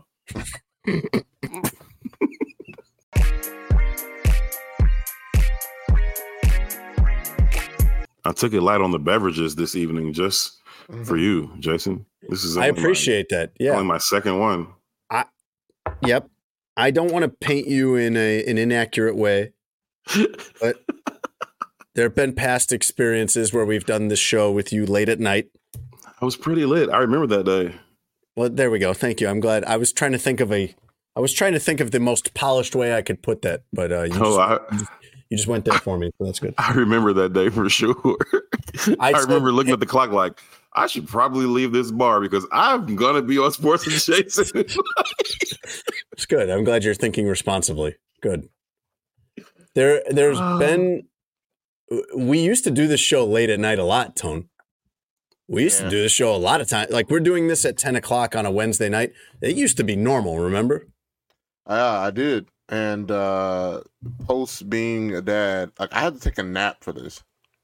I took it light on the beverages this evening, just for you, Jason. This is I appreciate that. Yeah, only my second one. Yep. I don't want to paint you in an inaccurate way, but there have been past experiences where we've done this show with you late at night. I was pretty lit. I remember that day. Well, there we go. Thank you. I'm glad. I was trying to think of the most polished way I could put that, but you just went there for me. So that's good. I remember that day for sure. I remember looking at the clock like, I should probably leave this bar because I'm going to be on Sports with Jason. It's good. I'm glad you're thinking responsibly. Good. There's been, we used to do this show late at night a lot, Tone. We used to do this show a lot of times. Like we're doing this at 10 o'clock on a Wednesday night. It used to be normal, remember? I did. And post being a dad, like I had to take a nap for this.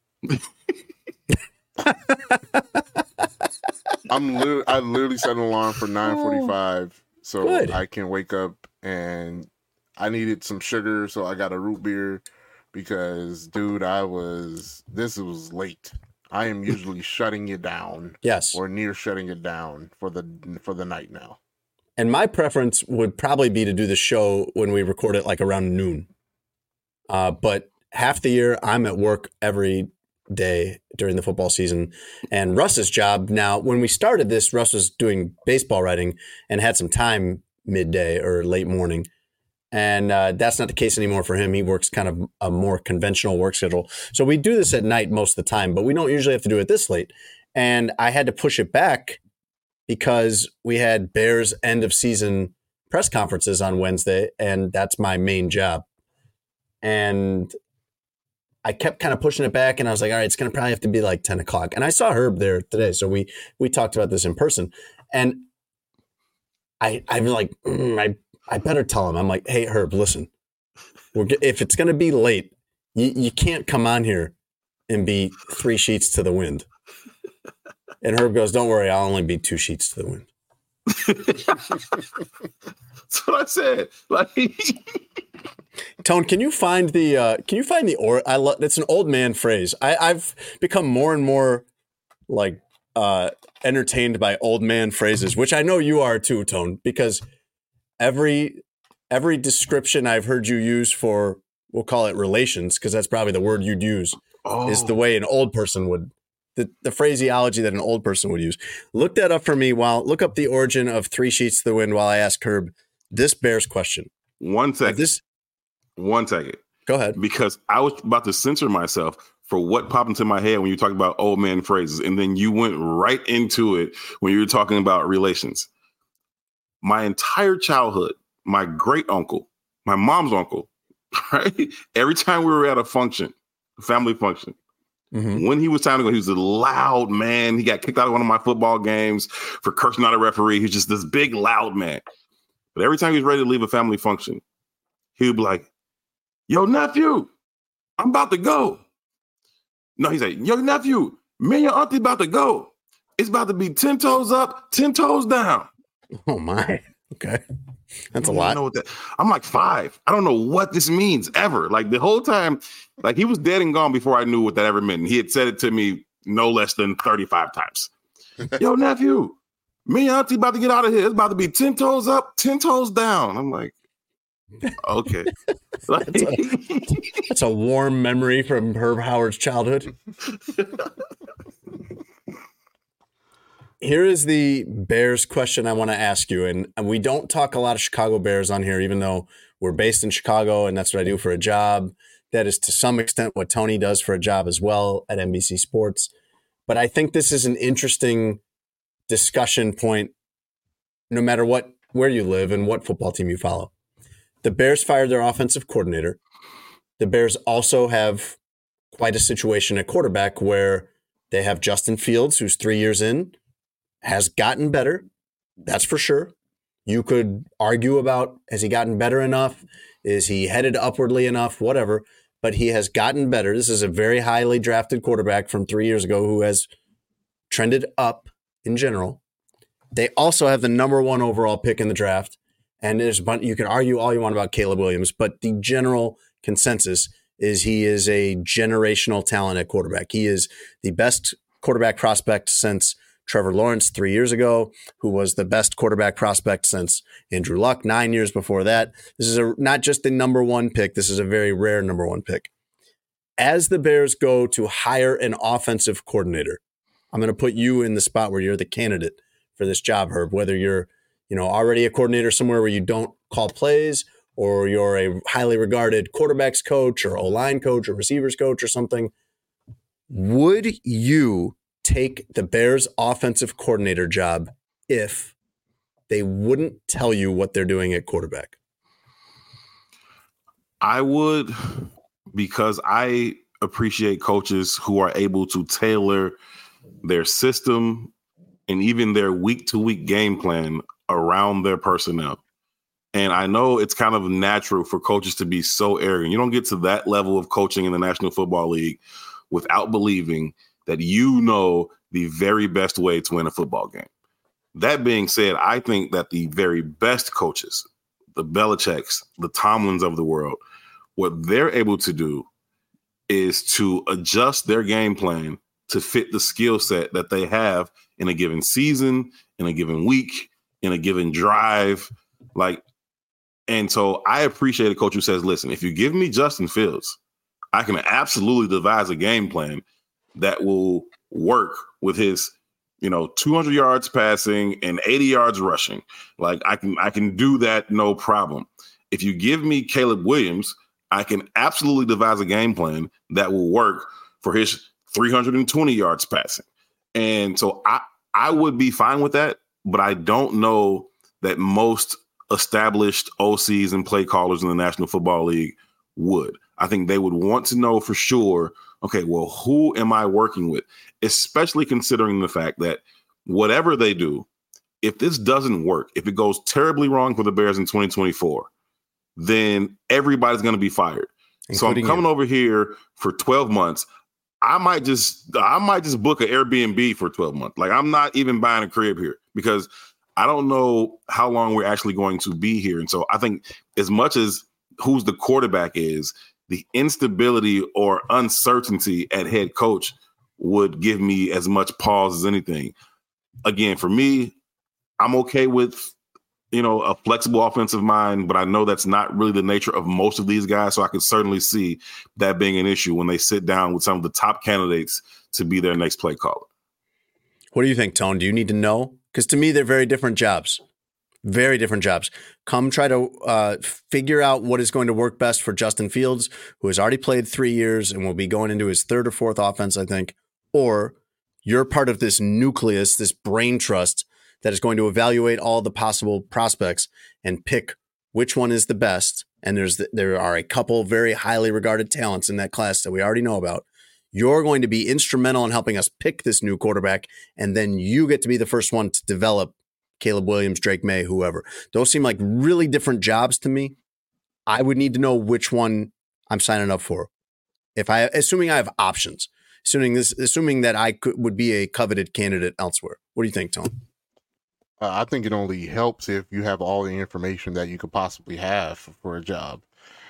I literally set an alarm for 9:45 so good. I can wake up, and I needed some sugar, so I got a root beer because, dude, this was late. I am usually shutting it down, yes, or near shutting it down for the night now. And my preference would probably be to do the show when we record it like around noon. But half the year I'm at work every day during the football season. And Russ's job now, when we started this, Russ was doing baseball writing and had some time midday or late morning. And that's not the case anymore for him. He works kind of a more conventional work schedule. So we do this at night most of the time, but we don't usually have to do it this late. And I had to push it back because we had Bears end of season press conferences on Wednesday, and that's my main job. And I kept kind of pushing it back, and I was like, all right, it's going to probably have to be like 10 o'clock. And I saw Herb there today, so we talked about this in person. And I'm like, I better tell him. I'm like, hey, Herb, listen, if it's going to be late, you can't come on here and be 3 sheets to the wind. And Herb goes, don't worry, I'll only be 2 sheets to the wind. That's what I said. Like, Tone, can you find the I love, it's an old man phrase. I've become more and more like entertained by old man phrases, which I know you are too, Tone, because every description I've heard you use for, we'll call it relations, because that's probably the word you'd use, is the way an old person would, the phraseology that an old person would use. Look that up for me look up the origin of 3 sheets to the wind while I ask Herb this Bears question. 1 second. 1 second. Go ahead. Because I was about to censor myself for what popped into my head when you talked about old man phrases. And then you went right into it when you were talking about relations. My entire childhood, my great uncle, my mom's uncle, right? Every time we were at a function, a family function, when he was time to go, he was a loud man. He got kicked out of one of my football games for cursing out a referee. He was just this big, loud man. But every time he was ready to leave a family function, he would be like, yo, nephew, I'm about to go. No, he's like, yo, nephew, me and your auntie about to go. It's about to be 10 toes up, 10 toes down. Oh, my. Okay. That's a lot. I'm like 5. I don't know what this means ever. Like the whole time, like he was dead and gone before I knew what that ever meant. And he had said it to me no less than 35 times. Yo, nephew, me and auntie about to get out of here. It's about to be 10 toes up, 10 toes down. I'm like, okay. That's a warm memory from Herb Howard's childhood. Here is the Bears question I want to ask you. And we don't talk a lot of Chicago Bears on here, even though we're based in Chicago and that's what I do for a job. That is to some extent what Tony does for a job as well at NBC Sports. But I think this is an interesting discussion point, no matter where you live and what football team you follow. The Bears fired their offensive coordinator. The Bears also have quite a situation at quarterback where they have Justin Fields, who's 3 years in, has gotten better. That's for sure. You could argue about, has he gotten better enough? Is he headed upwardly enough? Whatever. But he has gotten better. This is a very highly drafted quarterback from 3 years ago who has trended up in general. They also have the number 1 overall pick in the draft. And there's a bunch, you can argue all you want about Caleb Williams, but the general consensus is he is a generational talent at quarterback. He is the best quarterback prospect since Trevor Lawrence 3 years ago, who was the best quarterback prospect since Andrew Luck 9 years before that. This is not just the number one pick. This is a very rare number one pick. As the Bears go to hire an offensive coordinator, I'm going to put you in the spot where you're the candidate for this job, Herb, whether you're already a coordinator somewhere where you don't call plays, or you're a highly regarded quarterbacks coach or O-line coach or receivers coach or something. Would you take the Bears offensive coordinator job if they wouldn't tell you what they're doing at quarterback? I would, because I appreciate coaches who are able to tailor their system and even their week-to-week game plan around their personnel. And I know it's kind of natural for coaches to be so arrogant. You don't get to that level of coaching in the National Football League without believing that you know the very best way to win a football game. That being said, I think that the very best coaches, the Belichicks, the Tomlins of the world, what they're able to do is to adjust their game plan to fit the skill set that they have in a given season, in a given week, in a given drive. And so I appreciate a coach who says, listen, if you give me Justin Fields, I can absolutely devise a game plan that will work with his, 200 yards passing and 80 yards rushing. I can do that, no problem. If you give me Caleb Williams, I can absolutely devise a game plan that will work for his 320 yards passing. And so I would be fine with that, but I don't know that most established OCs and play callers in the National Football League would. I think they would want to know for sure, okay, well, who am I working with? Especially considering the fact that whatever they do, if this doesn't work, if it goes terribly wrong for the Bears in 2024, then everybody's going to be fired. So I'm coming over here for 12 months. I might just book an Airbnb for 12 months. I'm not even buying a crib here because I don't know how long we're actually going to be here. And so I think as much as who's the quarterback is, the instability or uncertainty at head coach would give me as much pause as anything. Again, for me, I'm okay with, a flexible offensive mind, but I know that's not really the nature of most of these guys. So I could certainly see that being an issue when they sit down with some of the top candidates to be their next play caller. What do you think, Tone? Do you need to know? Because to me, they're very different jobs. Very different jobs. Come try to figure out what is going to work best for Justin Fields, who has already played 3 years and will be going into his third or fourth offense, I think. Or you're part of this nucleus, this brain trust that is going to evaluate all the possible prospects and pick which one is the best. And there are a couple very highly regarded talents in that class that we already know about. You're going to be instrumental in helping us pick this new quarterback, and then you get to be the first one to develop Caleb Williams, Drake May, whoever. Those seem like really different jobs to me. I would need to know which one I'm signing up for. Assuming I have options, assuming that I would be a coveted candidate elsewhere. What do you think, Tone? I think it only helps if you have all the information that you could possibly have for a job.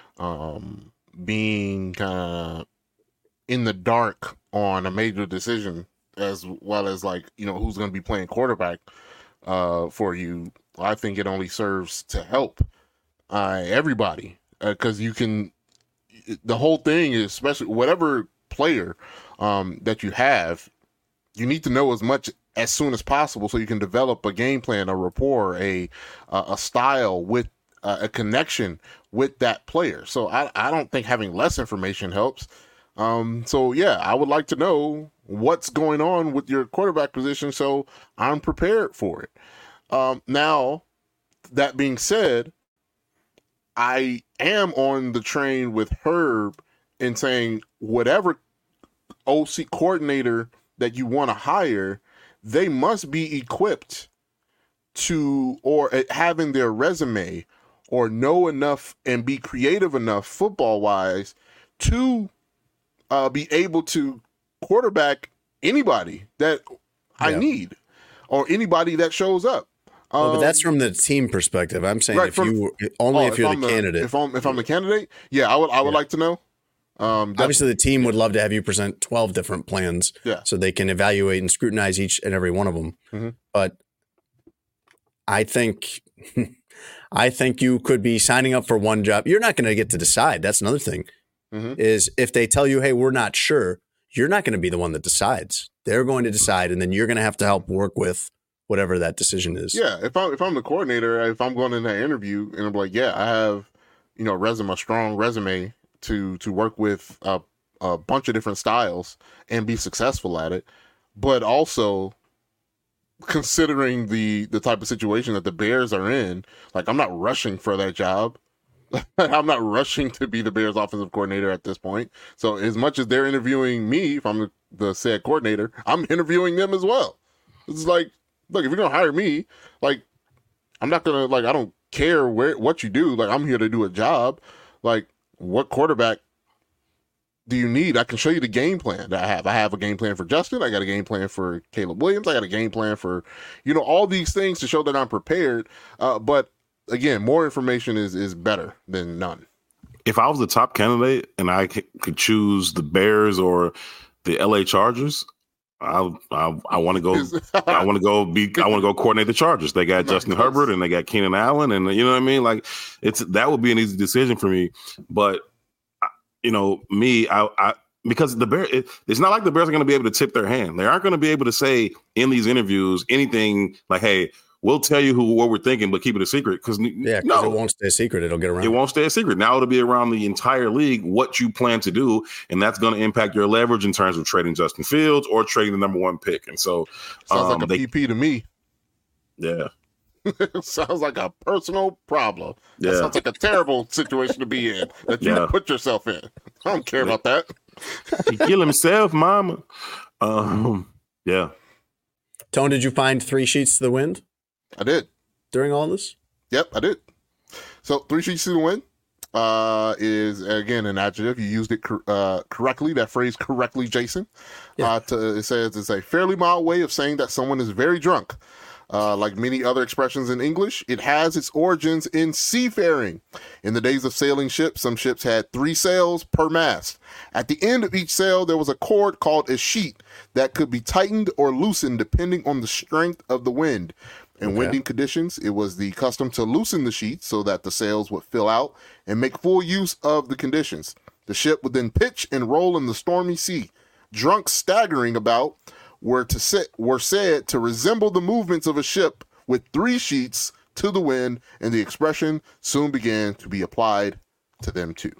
Being kind of in the dark on a major decision, as well as who's going to be playing quarterback for you, I think it only serves to help everybody, because the whole thing is, especially whatever player that you have, you need to know as much as soon as possible so you can develop a game plan, a rapport, a style with a connection with that player. So I don't think having less information helps. So yeah, I would like to know what's going on with your quarterback position so I'm prepared for it. Now, that being said, I am on the train with Herb in saying whatever OC coordinator that you want to hire, they must be equipped to, or having their resume, or know enough and be creative enough football-wise to be able to quarterback anybody that I need, or anybody that shows up. But that's from the team perspective. I'm saying if you're the candidate. If I'm the candidate, yeah, I would like to know. Obviously, the team would love to have you present 12 different plans so they can evaluate and scrutinize each and every one of them. Mm-hmm. But I think you could be signing up for one job. You're not going to get to decide. That's another thing is if they tell you, hey, we're not sure, you're not going to be the one that decides. They're going to decide, and then you're going to have to help work with whatever that decision is. Yeah, if I'm the coordinator, if I'm going in that interview and I'm like, yeah, I have, a strong resume to work with a bunch of different styles and be successful at it, but also considering the type of situation that the Bears are in, like I'm not rushing for that job. I'm not rushing to be the Bears offensive coordinator at this point. So as much as they're interviewing me, if I'm the said coordinator, I'm interviewing them as well. It's like, look, if you're going to hire me, like, I'm not going to, I don't care what you do. Like, I'm here to do a job. Like, what quarterback do you need? I can show you the game plan that I have. I have a game plan for Justin. I got a game plan for Caleb Williams. I got a game plan for, all these things to show that I'm prepared. But again, more information is better than none. If I was the top candidate and I could choose the Bears or the LA Chargers, I want to go. I want to go coordinate the Chargers. They got Justin Herbert and they got Keenan Allen, and you know what I mean. Like that would be an easy decision for me. But me, I because the Bears, it's not like the Bears are going to be able to tip their hand. They aren't going to be able to say in these interviews anything like, "Hey, we'll tell you what we're thinking, but keep it a secret." Because it won't stay a secret. It'll get around. It won't stay a secret. Now it'll be around the entire league what you plan to do, and that's going to impact your leverage in terms of trading Justin Fields or trading the number one pick. And so, sounds like a PP to me. Yeah, sounds like a personal problem. That sounds like a terrible situation to be in that you put yourself in. I don't care about that. He killed himself, mama. Yeah. Tone, did you find 3 sheets to the wind? I did. During all this? Yep, I did. So 3 sheets to the wind is, again, an adjective. You used it correctly, that phrase correctly, Jason. Yeah. It says it's a fairly mild way of saying that someone is very drunk. Like many other expressions in English, it has its origins in seafaring. In the days of sailing ships, some ships had 3 sails per mast. At the end of each sail, there was a cord called a sheet that could be tightened or loosened depending on the strength of the wind. In winding conditions, it was the custom to loosen the sheet so that the sails would fill out and make full use of the conditions. The ship would then pitch and roll in the stormy sea. Drunks staggering about were said to resemble the movements of a ship with 3 sheets to the wind, and the expression soon began to be applied to them too.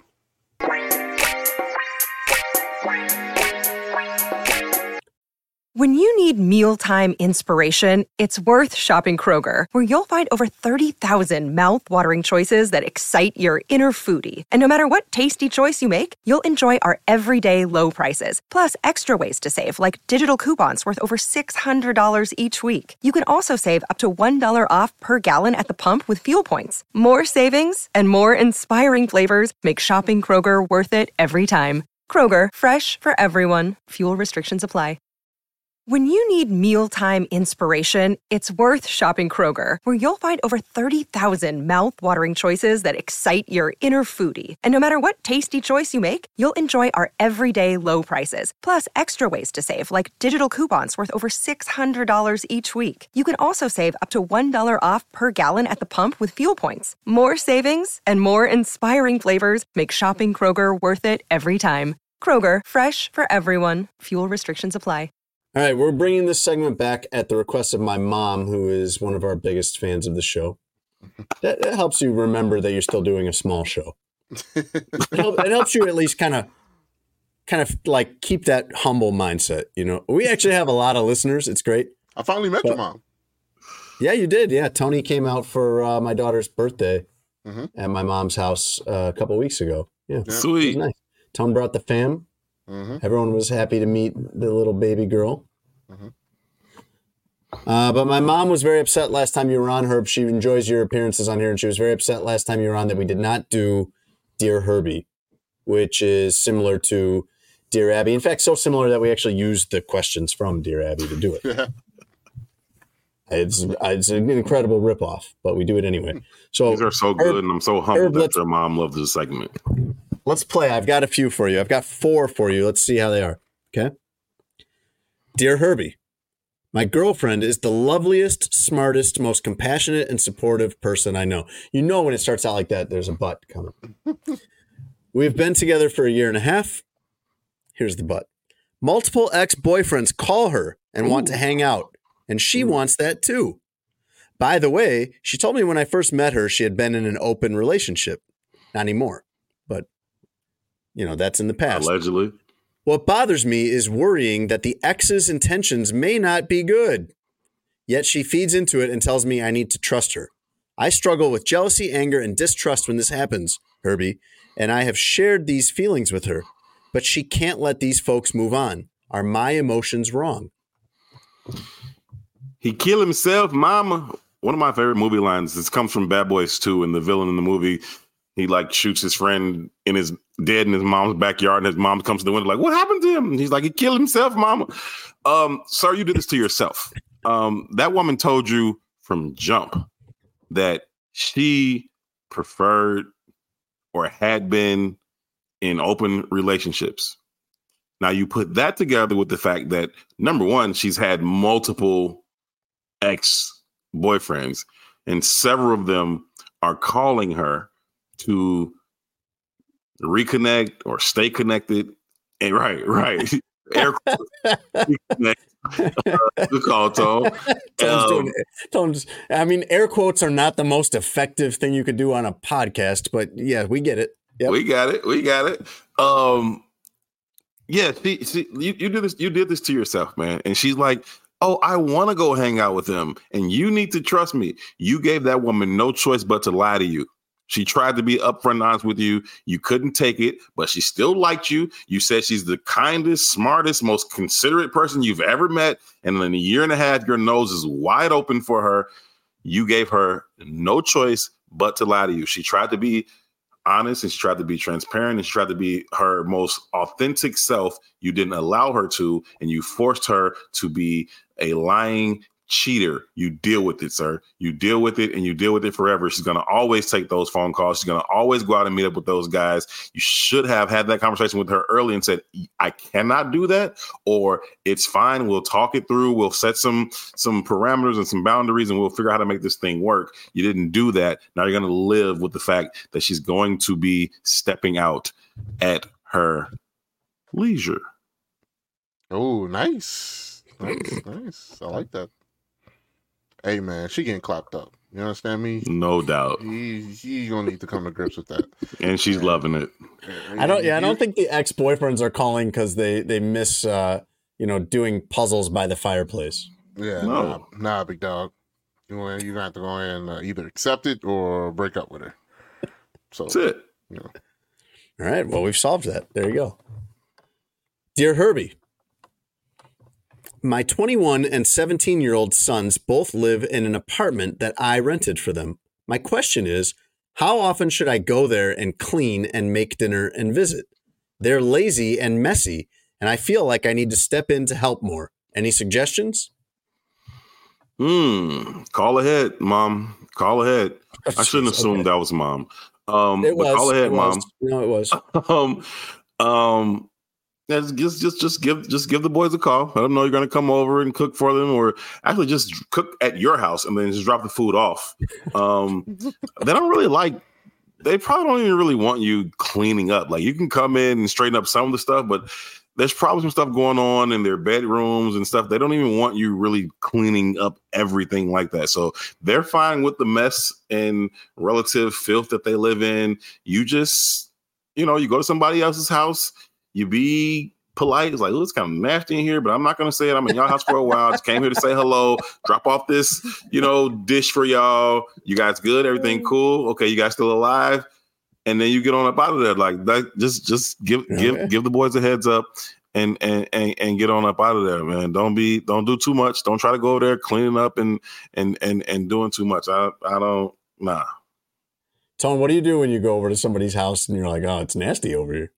When you need mealtime inspiration, it's worth shopping Kroger, where you'll find over 30,000 mouth-watering choices that excite your inner foodie. And no matter what tasty choice you make, you'll enjoy our everyday low prices, plus extra ways to save, like digital coupons worth over $600 each week. You can also save up to $1 off per gallon at the pump with fuel points. More savings and more inspiring flavors make shopping Kroger worth it every time. Kroger, fresh for everyone. Fuel restrictions apply. When you need mealtime inspiration, it's worth shopping Kroger, where you'll find over 30,000 mouth-watering choices that excite your inner foodie. And no matter what tasty choice you make, you'll enjoy our everyday low prices, plus extra ways to save, like digital coupons worth over $600 each week. You can also save up to $1 off per gallon at the pump with fuel points. More savings and more inspiring flavors make shopping Kroger worth it every time. Kroger, fresh for everyone. Fuel restrictions apply. All right, we're bringing this segment back at the request of my mom, who is one of our biggest fans of the show. That helps you remember that you're still doing a small show. It helps you at least kind of like keep that humble mindset. We actually have a lot of listeners. It's great. I finally met your mom. Yeah, you did. Yeah, Tony came out for my daughter's birthday at my mom's house a couple of weeks ago. Yeah, sweet. Nice. Tony brought the fam. Everyone was happy to meet the little baby girl. But my mom was very upset last time you were on, Herb. She enjoys your appearances on here, and she was very upset last time you were on that we did not do Dear Herbie, which is similar to Dear Abby. In fact, so similar that we actually used the questions from Dear Abby to do it. Yeah. It's an incredible ripoff, but we do it anyway. So these are so good, and I'm so humbled that your mom loves this segment. Let's play. I've got a few for you. I've got 4 for you. Let's see how they are. Okay. Dear Herbie, my girlfriend is the loveliest, smartest, most compassionate, and supportive person I know. You know when it starts out like that, there's a but coming. We've been together for 1.5 years. Here's the but. Multiple ex-boyfriends call her and want to hang out, and she wants that too. By the way, she told me when I first met her, she had been in an open relationship. Not anymore, but, that's in the past. Allegedly. What bothers me is worrying that the ex's intentions may not be good. Yet she feeds into it and tells me I need to trust her. I struggle with jealousy, anger, and distrust when this happens, Herbie, and I have shared these feelings with her, but she can't let these folks move on. Are my emotions wrong? He killed himself, mama. One of my favorite movie lines. This comes from Bad Boys 2, and the villain in the movie, he shoots his friend dead in his mom's backyard, and his mom comes to the window like, what happened to him? And he's like, he killed himself, mama. Sir, you did this to yourself. That woman told you from jump that she preferred or had been in open relationships. Now you put that together with the fact that, number one, she's had multiple ex-boyfriends, and several of them are calling her to reconnect or stay connected. And right. Air quotes. Good call, Tom. Air quotes are not the most effective thing you could do on a podcast, but yeah, we get it. Yep. We got it. Yeah, you did this to yourself, man. And she's like, oh, I want to go hang out with him, and you need to trust me. You gave that woman no choice but to lie to you. She tried to be upfront and honest with you. You couldn't take it, but she still liked you. You said she's the kindest, smartest, most considerate person you've ever met. And in 1.5 years, your nose is wide open for her. You gave her no choice but to lie to you. She tried to be honest, and she tried to be transparent, and she tried to be her most authentic self. You didn't allow her to, and you forced her to be a lying cheater. You deal with it, sir. You deal with it, and you deal with it forever. She's going to always take those phone calls. She's going to always go out and meet up with those guys. You should have had that conversation with her early and said, I cannot do that, or it's fine. We'll talk it through. We'll set some parameters and some boundaries, and we'll figure out how to make this thing work. You didn't do that. Now you're going to live with the fact that she's going to be stepping out at her leisure. Oh, nice. Nice. I like that. Hey, man, she getting clapped up. You understand me? No doubt. He's gonna need to come to grips with that. And she's loving it. I don't think the ex-boyfriends are calling because they miss doing puzzles by the fireplace. Yeah, no. Nah, big dog. You're gonna have to go in and either accept it or break up with her. So that's it. All right. Well, we've solved that. There you go. Dear Herbie, my 21 and 17-year-old sons both live in an apartment that I rented for them. My question is, how often should I go there and clean and make dinner and visit? They're lazy and messy, and I feel like I need to step in to help more. Any suggestions? Call ahead, Mom. Call ahead. I shouldn't assume that was Mom. It was. Call ahead, Mom. No, it was. Just give the boys a call. Let them know you're going to come over and cook for them, or actually just cook at your house and then just drop the food off. They don't really they probably don't even really want you cleaning up. Like, you can come in and straighten up some of the stuff, but there's probably some stuff going on in their bedrooms and stuff. They don't even want you really cleaning up everything like that. So they're fine with the mess and relative filth that they live in. You just, you go to somebody else's house, you be polite. It's like, oh, it's kind of nasty in here, but I'm not going to say it. I'm in y'all house for a while. I just came here to say hello, drop off this, dish for y'all. You guys good? Everything cool? Okay, you guys still alive? And then you get on up out of there. Like that, just give the boys a heads up and get on up out of there, man. Don't do too much. Don't try to go over there cleaning up and doing too much. Nah. Tone, what do you do when you go over to somebody's house and you're like, oh, it's nasty over here?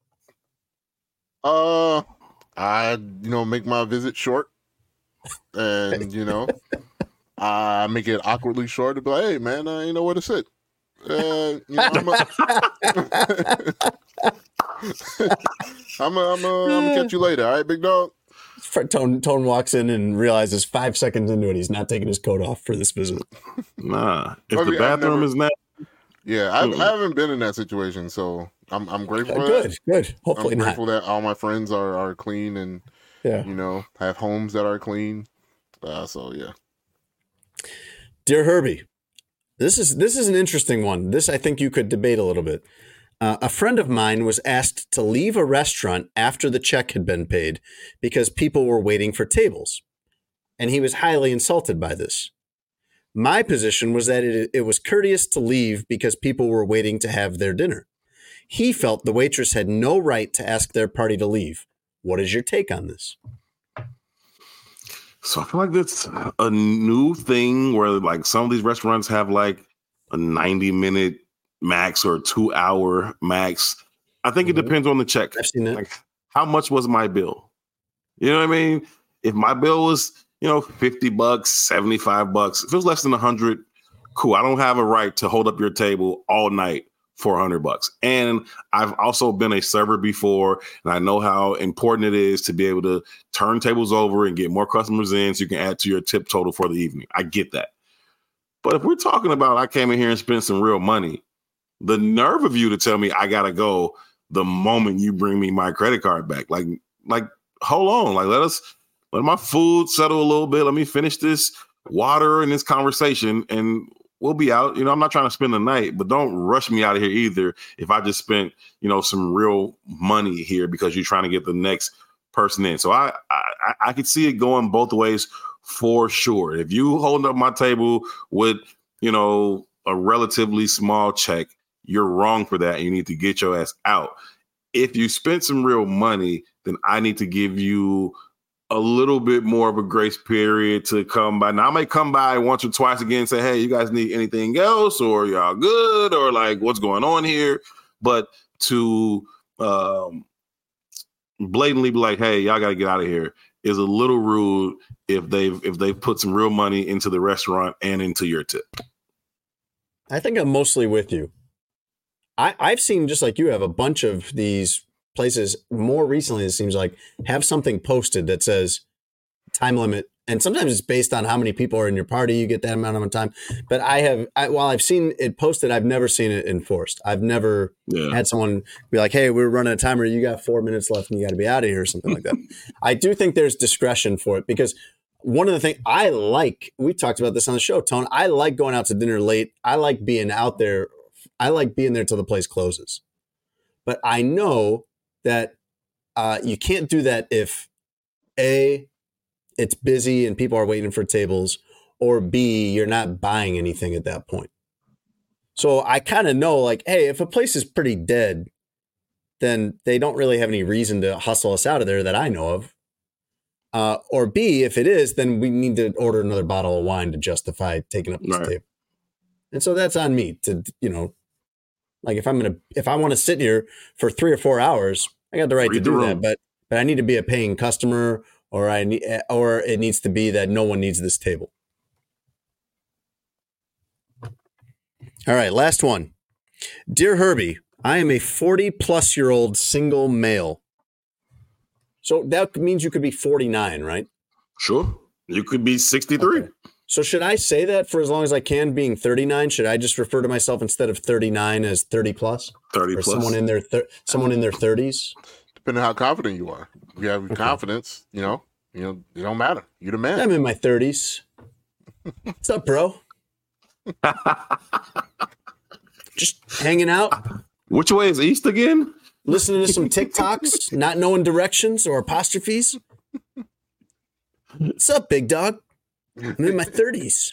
I make my visit short, and I make it awkwardly short to be like, hey man, you know where to sit. I'm gonna catch you later. All right, big dog. Tone walks in and realizes 5 seconds into it, he's not taking his coat off for this visit. Nah, if the bathroom is not. Yeah, I haven't been in that situation, so I'm grateful. For good, that. Good. Hopefully I'm not. grateful that all my friends are clean and have homes that are clean. So yeah. Dear Herbie, this is an interesting one. This I think you could debate a little bit. A friend of mine was asked to leave a restaurant after the check had been paid because people were waiting for tables, and he was highly insulted by this. My position was that it was courteous to leave because people were waiting to have their dinner. He felt the waitress had no right to ask their party to leave. What is your take on this? So I feel like that's a new thing where like some of these restaurants have like a 90-minute max or 2-hour max. I think it depends on the check. I've seen that. Like, how much was my bill? You know what I mean? If my bill was, $50, $75, if it was less than 100, cool. I don't have a right to hold up your table all night for $100. And I've also been a server before, and I know how important it is to be able to turn tables over and get more customers in so you can add to your tip total for the evening. I get that. But if we're talking about I came in here and spent some real money, the nerve of you to tell me I gotta go the moment you bring me my credit card back. Like hold on. Like let my food settle a little bit. Let me finish this water and this conversation and we'll be out. I'm not trying to spend the night, but don't rush me out of here either if I just spent, some real money here because you're trying to get the next person in. So I could see it going both ways for sure. If you hold up my table with, a relatively small check, you're wrong for that. And you need to get your ass out. If you spent some real money, then I need to give you a little bit more of a grace period to come by. Now I may come by once or twice again and say, hey, you guys need anything else or y'all good or like what's going on here. But to blatantly be like, hey, y'all got to get out of here is a little rude if they've put some real money into the restaurant and into your tip. I think I'm mostly with you. I've seen, just like you have, a bunch of these places more recently, it seems like, have something posted that says time limit. And sometimes it's based on how many people are in your party. You get that amount of time. But while I've seen it posted, I've never seen it enforced. I've never had someone be like, hey, we're running a timer. You got 4 minutes left and you got to be out of here or something like that. I do think there's discretion for it because one of the things I like, we talked about this on the show, Tone, I like going out to dinner late. I like being out there. I like being there till the place closes. But I know that you can't do that if A, it's busy and people are waiting for tables, or B, you're not buying anything at that point. So I kind of know, like, hey, if a place is pretty dead, then they don't really have any reason to hustle us out of there that I know of. Or B, if it is, then we need to order another bottle of wine to justify taking up this table. And so that's on me to, like if I want to sit here for 3 or 4 hours, I got the right to do that. But I need to be a paying customer, or it needs to be that no one needs this table. All right, last one. Dear Herbie, I am a 40-plus-year-old single male. So that means you could be 49, right? Sure. You could be 63. Okay. So should I say that for as long as I can, being 39? Should I just refer to myself instead of 39 as 30 plus? 30 plus. Someone in their 30s? Depending on how confident you are. If you have confidence, it don't matter. You're the man. I'm in my 30s. What's up, bro? Just hanging out. Which way is east again? Listening to some TikToks, not knowing directions or apostrophes. What's up, big dog? I'm in my 30s.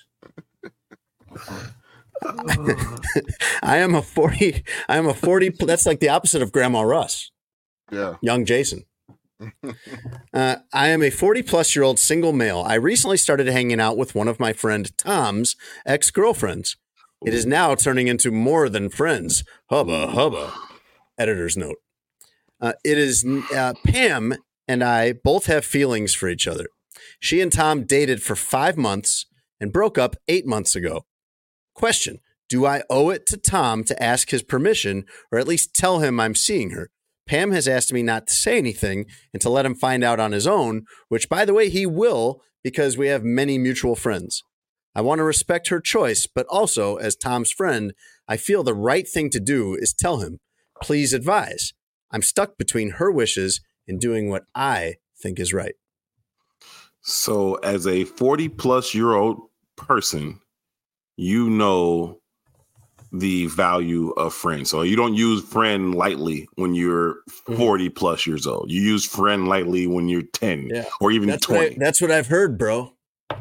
I am a 40. That's like the opposite of Grandma Russ. Yeah. Young Jason. I am a 40-plus-year-old single male. I recently started hanging out with one of my friend Tom's ex-girlfriends. It is now turning into more than friends. Hubba, hubba. Editor's note. It is Pam and I both have feelings for each other. She and Tom dated for 5 months and broke up 8 months ago. Question: do I owe it to Tom to ask his permission or at least tell him I'm seeing her? Pam has asked me not to say anything and to let him find out on his own, which, by the way, he will because we have many mutual friends. I want to respect her choice, but also, as Tom's friend, I feel the right thing to do is tell him, please advise. I'm stuck between her wishes and doing what I think is right. So as a 40-plus-year-old person, you know the value of friend. So you don't use friend lightly when you're 40-plus years old. You use friend lightly when you're 10 or even 20. That's what I've heard, bro.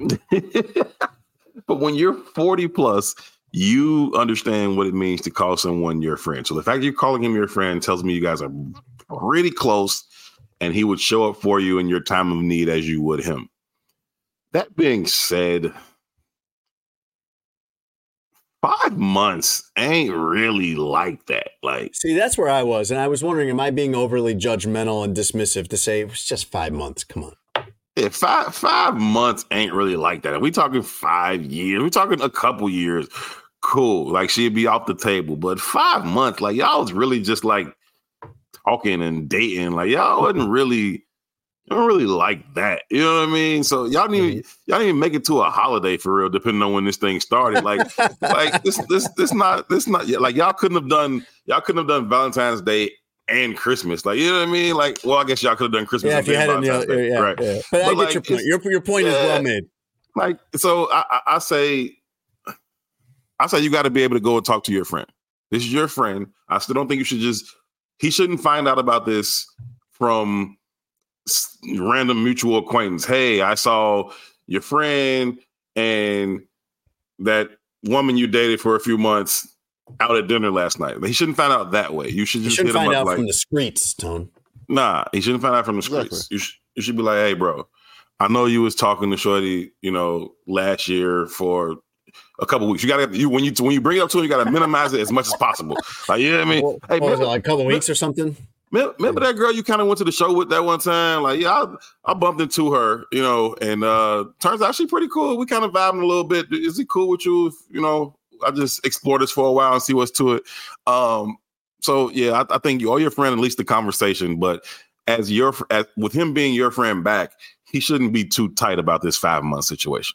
But when you're 40-plus, you understand what it means to call someone your friend. So the fact you're calling him your friend tells me you guys are pretty close, and he would show up for you in your time of need as you would him. That being said, 5 months ain't really like that. Like, see, that's where I was. And I was wondering, am I being overly judgmental and dismissive to say it was just 5 months? Come on. Yeah, 5 months ain't really like that. If we talking 5 years, we talking a couple years, cool. Like, she'd be off the table. But 5 months, like, y'all was really just like talking and dating. Like, y'all wasn't really, don't really like that. You know what I mean? So y'all didn't even make it to a holiday for real, depending on when this thing started. Like, like this not like y'all couldn't have done Valentine's Day and Christmas. Like, you know what I mean? Like, well, I guess y'all could have done Christmas. Yeah, if you had it, right? Yeah. But I get your point. Your point is well made. Like, so I say you got to be able to go and talk to your friend. This is your friend. I still don't think you should he shouldn't find out about this from random mutual acquaintance. Hey, I saw your friend and that woman you dated for a few months out at dinner last night. He shouldn't find out that way. You should just hit him find up out like, from the streets, Tone. Nah, he shouldn't find out from the streets. Exactly. You should be like, hey, bro, I know you was talking to Shorty, last year for a couple weeks. When you bring it up to him, you gotta minimize it as much as possible. Like, you know what I mean? Well, hey, was it like a couple weeks or something? Remember that girl you kind of went to the show with that one time? Like, yeah, I bumped into her, and turns out she's pretty cool. We kind of vibing a little bit. Is it cool with you if, I just explore this for a while and see what's to it? So, yeah, I think you owe your friend at least the conversation. But with him being your friend back, he shouldn't be too tight about this 5-month situation.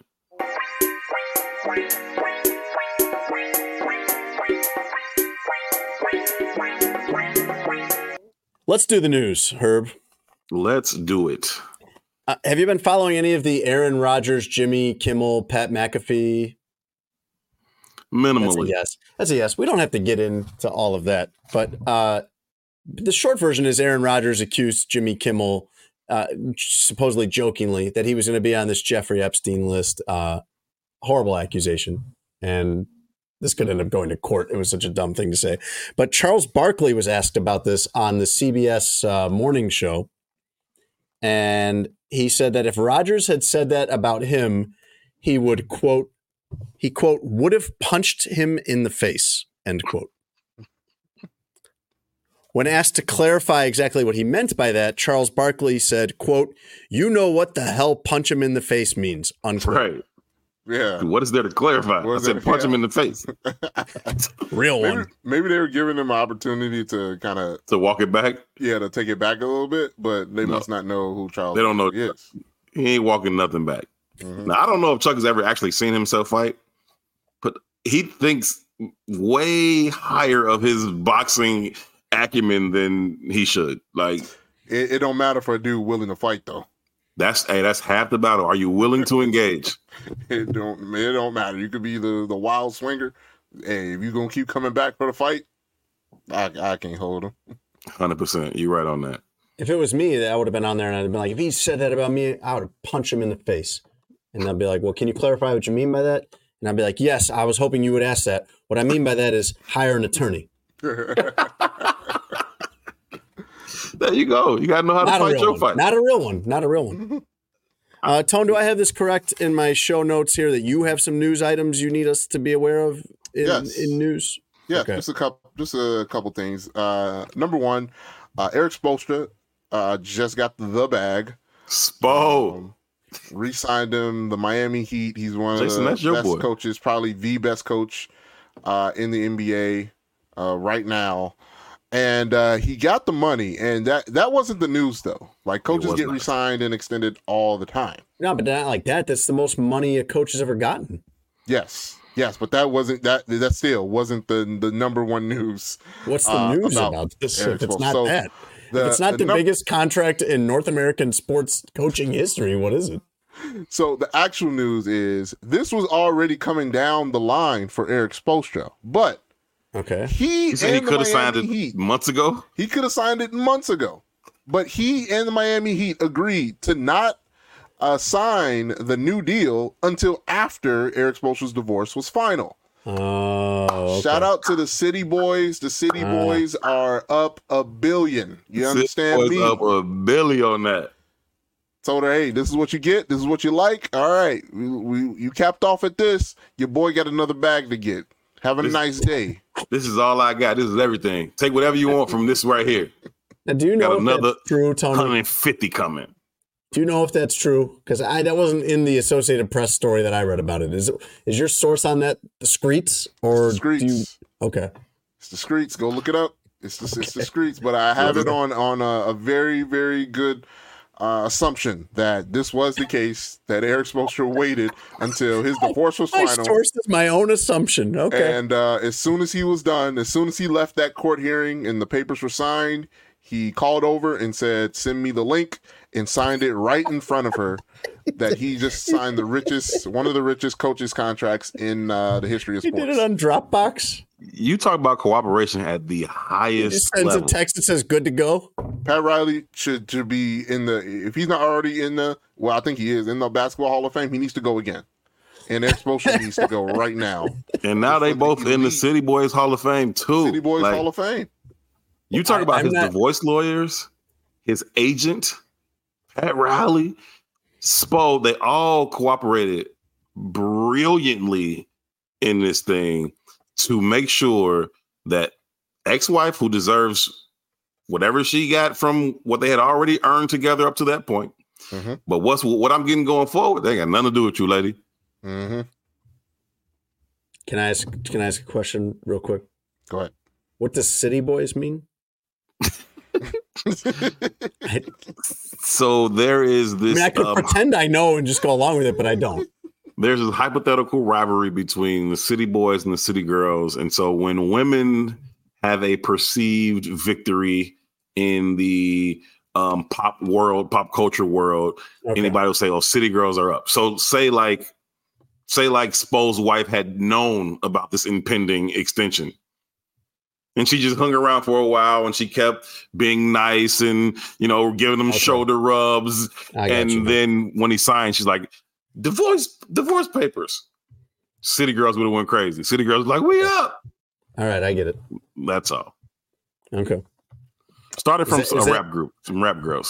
Let's do the news, Herb. Let's do it. Have you been following any of the Aaron Rodgers, Jimmy Kimmel, Pat McAfee? Minimally. That's a yes. We don't have to get into all of that. But the short version is Aaron Rodgers accused Jimmy Kimmel, supposedly jokingly, that he was going to be on this Jeffrey Epstein list. Horrible accusation. And this could end up going to court. It was such a dumb thing to say. But Charles Barkley was asked about this on the CBS morning show. And he said that if Rodgers had said that about him, he would, quote, would have punched him in the face, end quote. When asked to clarify exactly what he meant by that, Charles Barkley said, quote, you know what the hell punch him in the face means, unquote. Right. Yeah. What is there to clarify? I said punch him in the face. Real one. Maybe they were giving him an opportunity to kind of... To walk it back? Yeah, to take it back a little bit, but they must not know who Charles They don't know. is. He ain't walking nothing back. Mm-hmm. Now, I don't know if Chuck has ever actually seen himself fight, but he thinks way higher of his boxing acumen than he should. Like, it don't matter for a dude willing to fight, though. That's half the battle. Are you willing to engage? It don't matter. You could be the wild swinger. Hey, if you're gonna keep coming back for the fight, I can't hold him. 100%. You're right on that. If it was me, I would have been on there and I'd have been like, if he said that about me, I would have punched him in the face. And I'd be like, well, can you clarify what you mean by that? And I'd be like, yes, I was hoping you would ask that. What I mean by that is hire an attorney. There you go. You got to know how to fight your fight. Not a real one. Tone, do I have this correct in my show notes here that you have some news items you need us to be aware of in news? Yeah, okay. just a couple things. Number one, Eric Spoelstra just got the bag. Re-signed him, the Miami Heat. He's one of the best coaches, probably the best coach in the NBA right now. And he got the money, and that wasn't the news though. Like coaches get re-signed and extended all the time. No, but not like that. That's the most money a coach has ever gotten. Yes, but that wasn't that still wasn't the number one news. What's the news about this? If it's not that, if it's not the biggest contract in North American sports coaching history, what is it? So the actual news is this was already coming down the line for Eric Spoelstra, but he could have signed it months ago. He could have signed it months ago, but he and the Miami Heat agreed to not sign the new deal until after Eric Spoelstra's divorce was final. Shout out to the City Boys. The City Boys are up $1 billion. You understand me? Up $1 billion on that. Told her, hey, this is what you get. This is what you like. All right, you capped off at this. Your boy got another bag to get. Have a nice day. This is all I got. This is everything. Take whatever you want from this right here. Now, do you know got another if that's true, Tony? 150 coming. Do you know if that's true? Because that wasn't in the Associated Press story that I read about it. Is your source on that the Screets or it's the Screets? Okay, it's the Screets. Go look it up. It's the Screets. But I have it on a very, very good assumption that this was the case, that Eric Spoelstra waited until his divorce was final. My source is my own assumption. Okay. And as soon as he was done, as soon as he left that court hearing and the papers were signed, he called over and said, send me the link, and signed it right in front of her that he just signed one of the richest coaches contracts in the history of sports. He did it on Dropbox. You talk about cooperation at the highest he just sends level. a text that says good to go. Pat Riley should be if he's not already I think he is in the Basketball Hall of Fame, he needs to go again. And Eric Spoelstra needs to go right now. And now they both in the City Boys Hall of Fame too. City Boys Hall of Fame. You talk about his divorce lawyers, his agent, Pat Riley, Spo, they all cooperated brilliantly in this thing to make sure that ex-wife, who deserves whatever she got from what they had already earned together up to that point, but what I'm getting going forward, they got nothing to do with you, lady. Mm-hmm. Can I ask a question real quick? Go ahead. What does City Boys mean? So there is this. I could pretend I know and just go along with it, but I don't. There's a hypothetical rivalry between the City Boys and the City Girls. And so when women have a perceived victory in the pop culture world, anybody will say, oh, City Girls are up. So say like Spo's wife had known about this impending extension. And she just hung around for a while, and she kept being nice and, giving him shoulder rubs. And then when he signed, she's like, divorce papers. City Girls would have went crazy. City Girls like, we up. All right, I get it. That's all. Okay. Started from a rap group, some rap girls.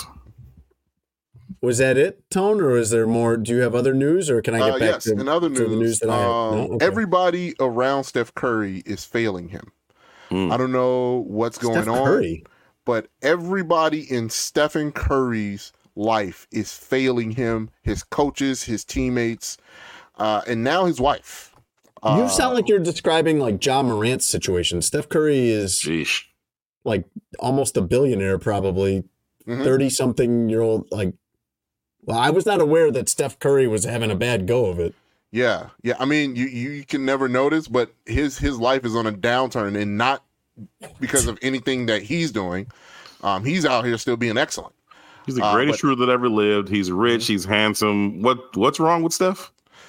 Was that it, Tone, or is there more? Do you have other news, or can I get back to in other news, the news that I have? No? Okay. Everybody around Steph Curry is failing him. I don't know what's going on, but everybody in Stephen Curry's life is failing him, his coaches, his teammates, and now his wife. You sound like you're describing like John Morant's situation. Steph Curry is like almost a billionaire, probably 30-something-year-old. Like, well, I was not aware that Steph Curry was having a bad go of it. Yeah. I mean, you can never notice, but his life is on a downturn, and not because of anything that he's doing. He's out here still being excellent. He's the greatest shooter that ever lived. He's rich. He's handsome. What's wrong with Steph?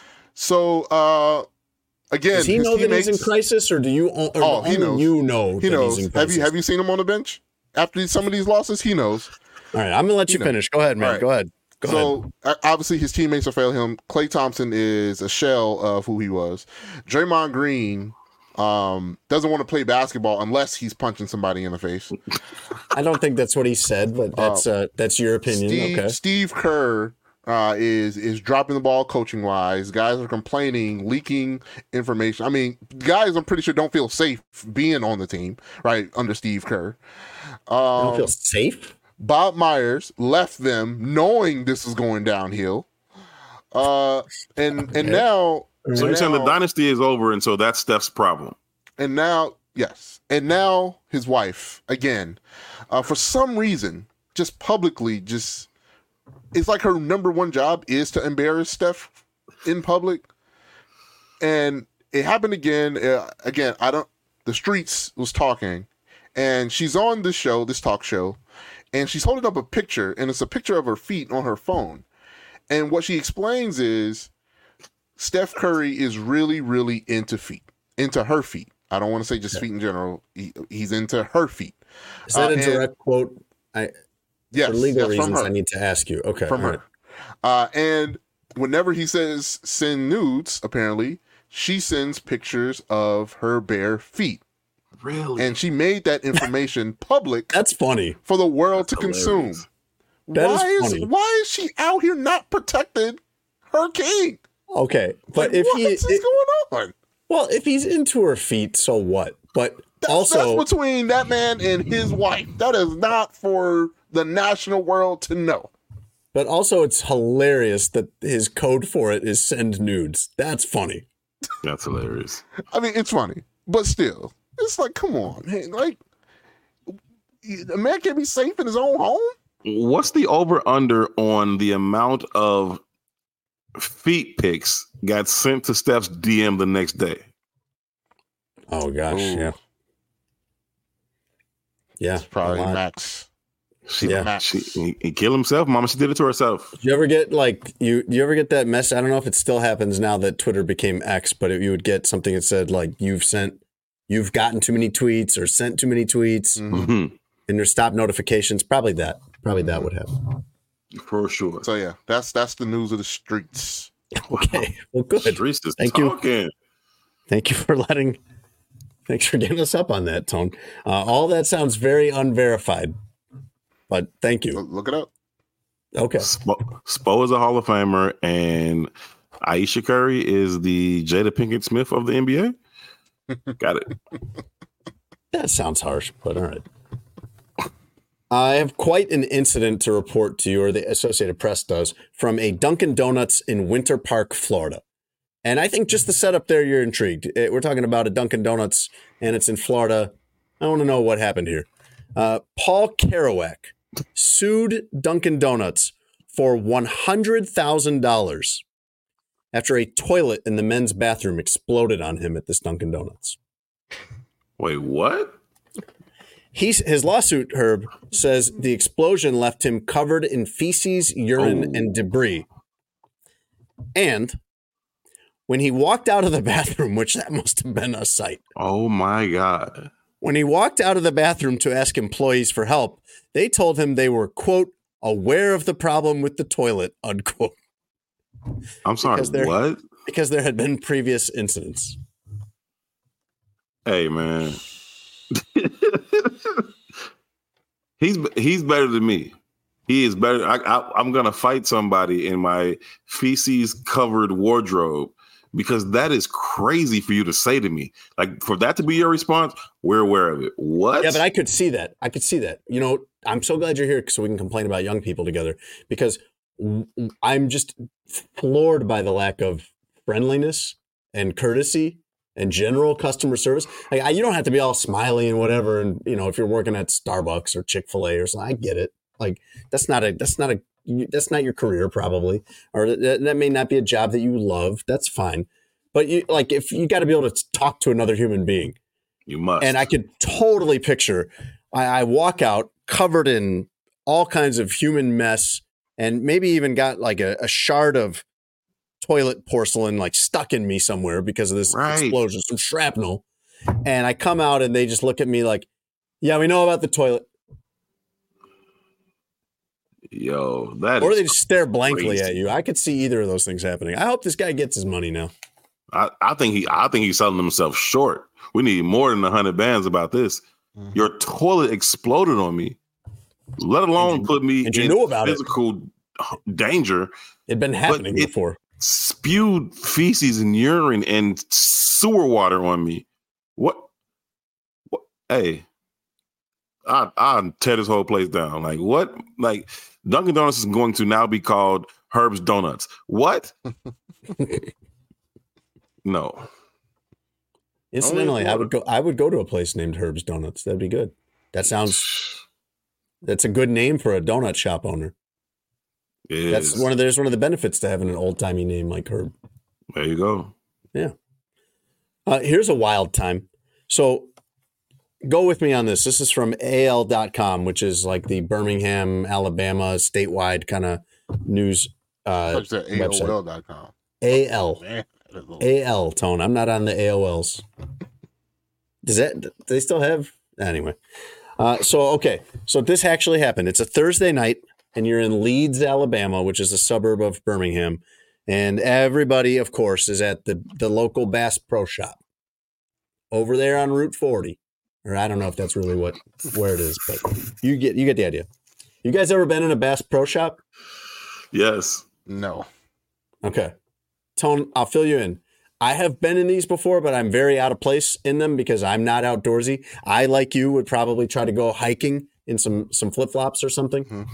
So again, does he know that he's in crisis, or do you? Or he knows. You know, he knows. He's in crisis? Have you seen him on the bench after some of these losses? He knows. All right, I'm gonna let you finish. Go ahead, man. Right. Go ahead. So obviously his teammates are failing him. Klay Thompson is a shell of who he was. Draymond Green doesn't want to play basketball unless he's punching somebody in the face. I don't think that's what he said, but that's your opinion. Steve Kerr is dropping the ball coaching wise. Guys are complaining, leaking information. I mean, guys I'm pretty sure don't feel safe being on the team, right, under Steve Kerr. Don't feel safe? Bob Myers left them knowing this was going downhill. Now. So you're saying the dynasty is over, and so that's Steph's problem. And now, Yes. And now his wife, again, for some reason, just publicly, it's like her number one job is to embarrass Steph in public. And it happened again. The streets was talking, and she's on this talk show, and she's holding up a picture, and it's a picture of her feet on her phone. And what she explains is Steph Curry is really, really into her feet. I don't want to say just feet in general. He's into her feet. Is that a direct quote? Yes. For legal reasons, I need to ask you. Okay. From her. And whenever he says send nudes, apparently, she sends pictures of her bare feet. Really? And she made that information public. That's funny. For the world to consume. That is funny. Why is she out here not protecting her king? Okay. But if what is going on? Well, if he's into her feet, so what? But that's between that man and his wife. That is not for the national world to know. But also, it's hilarious that his code for it is send nudes. That's funny. That's hilarious. I mean, it's funny, but still, it's like, come on, man. Like, a man can't be safe in his own home. What's the over/under on the amount of feet pics got sent to Steph's DM the next day? Oh gosh, yeah. It's probably max. He killed himself. Mama, she did it to herself. You ever get you ever get that mess? I don't know if it still happens now that Twitter became X, but you would get something that said like you've gotten too many tweets or sent too many tweets, and there's stop notifications. Probably that would happen. For sure. So yeah, that's the news of the streets. Okay, well, good. Streets is talking. Thank you for Thanks for getting us up on that, Tone. All that sounds very unverified, but thank you. Look it up. Okay. Spo is a Hall of Famer, and Aisha Curry is the Jada Pinkett Smith of the NBA. Got it. That sounds harsh, but all right. I have quite an incident to report to you, or the Associated Press does, from a Dunkin' Donuts in Winter Park, Florida. And I think just the setup there, you're intrigued. We're talking about a Dunkin' Donuts, and it's in Florida. I want to know what happened here. Paul Kerouac sued Dunkin' Donuts for $100,000 after a toilet in the men's bathroom exploded on him at this Dunkin' Donuts. Wait, what? His lawsuit, Herb, says the explosion left him covered in feces, urine, and debris. And when he walked out of the bathroom, which that must have been a sight. Oh, my God. When he walked out of the bathroom to ask employees for help, they told him they were, quote, aware of the problem with the toilet, unquote. I'm sorry, what? Because there had been previous incidents. Hey, man. He's better than me. He is better. I'm going to fight somebody in my feces-covered wardrobe because that is crazy for you to say to me. Like, for that to be your response, we're aware of it. What? Yeah, but I could see that. You know, I'm so glad you're here so we can complain about young people together because I'm just floored by the lack of friendliness and courtesy and general customer service. Like, you don't have to be all smiley and whatever. And, you know, if you're working at Starbucks or Chick-fil-A or something, I get it. Like, that's not your career probably, or that may not be a job that you love. That's fine. But if you got to be able to talk to another human being, you must. And I could totally picture, I walk out covered in all kinds of human mess and maybe even got like a shard of toilet porcelain like stuck in me somewhere because of this explosion, some shrapnel. And I come out and they just look at me like, yeah, we know about the toilet. Yo, that or is they just stare blankly crazy. at you. I could see either of those things happening. I hope this guy gets his money now. I think he's selling himself short. We need more than 100 bands about this. Mm-hmm. Your toilet exploded on me, let alone put me in physical danger. It'd been happening before. Spewed feces and urine and sewer water on me. What? Hey, I'll tear this whole place down. Like, what? Like, Dunkin' Donuts is going to now be called Herb's Donuts. What? No. Incidentally, I would go to a place named Herb's Donuts. That'd be good. That's a good name for a donut shop owner. There's one of the benefits to having an old timey name like Herb. There you go. Yeah. Here's a wild time. So go with me on this. This is from AL.com, which is like the Birmingham, Alabama statewide kind of news website. AOL.com. AL, Tone. I'm not on the AOLs. Do they still have? Anyway. So this actually happened. It's a Thursday night, and you're in Leeds, Alabama, which is a suburb of Birmingham. And everybody, of course, is at the local Bass Pro Shop over there on Route 40. Or I don't know if that's really where it is, but you get the idea. You guys ever been in a Bass Pro Shop? Yes. No. Okay. Tone, I'll fill you in. I have been in these before, but I'm very out of place in them because I'm not outdoorsy. I, like you, would probably try to go hiking in some flip-flops or something.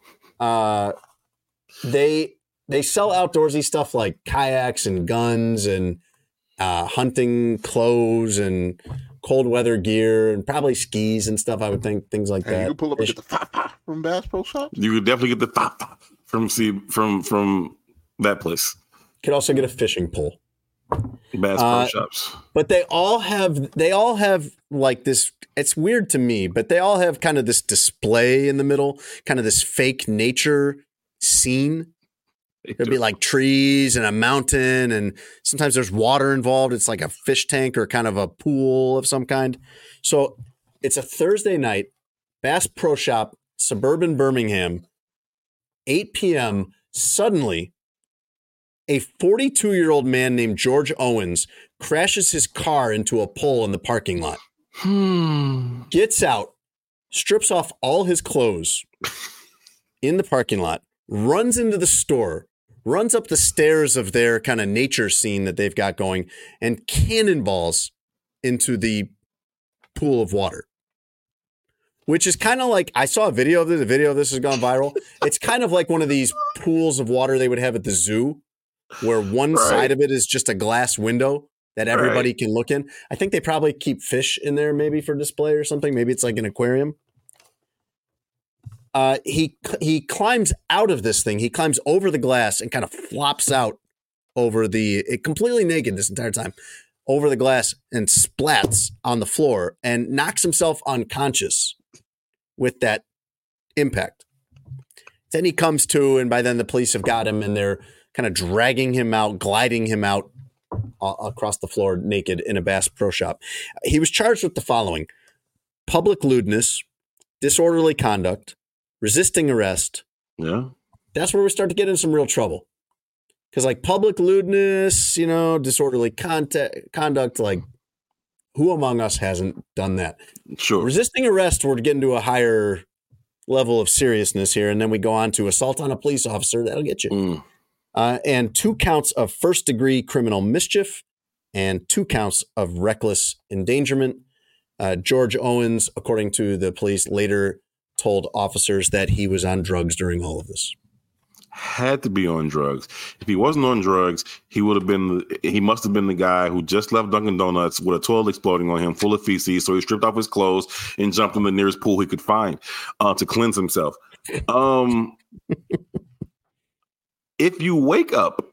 Mm-hmm. They sell outdoorsy stuff like kayaks and guns and hunting clothes and cold weather gear and probably skis and stuff, I would think, things like that. You could pull up and get the fa from Bass Pro Shops? You could definitely get the fa from that place. Could also get a fishing pole. Bass Pro Shops. But they all have like this, it's weird to me, but they all have kind of this display in the middle, kind of this fake nature scene. There'd be like trees and a mountain, and sometimes there's water involved. It's like a fish tank or kind of a pool of some kind. So it's a Thursday night, Bass Pro Shop, suburban Birmingham, 8 p.m. Suddenly, a 42-year-old man named George Owens crashes his car into a pole in the parking lot. Gets out, strips off all his clothes in the parking lot, runs into the store, runs up the stairs of their kind of nature scene that they've got going, and cannonballs into the pool of water. Which is kind of like, I saw a video of this. The video of this has gone viral. It's kind of like one of these pools of water they would have at the zoo, where one side of it is just a glass window that everybody can look in. I think they probably keep fish in there maybe for display or something. Maybe it's like an aquarium. He climbs out of this thing. He climbs over the glass and kind of flops out over completely naked this entire time, over the glass, and splats on the floor and knocks himself unconscious with that impact. Then he comes to, and by then the police have got him, and they're kind of dragging him out, gliding him out across the floor naked in a Bass Pro Shop. He was charged with the following: public lewdness, disorderly conduct, resisting arrest. Yeah. That's where we start to get in some real trouble. Because like public lewdness, disorderly conduct, like who among us hasn't done that? Sure. Resisting arrest, we're getting to a higher level of seriousness here. And then we go on to assault on a police officer. That'll get you. And 2 counts of first-degree criminal mischief and 2 counts of reckless endangerment. George Owens, according to the police, later told officers that he was on drugs during all of this. Had to be on drugs. If he wasn't on drugs, he must have been the guy who just left Dunkin' Donuts with a toilet exploding on him full of feces. So he stripped off his clothes and jumped in the nearest pool he could find to cleanse himself. If you wake up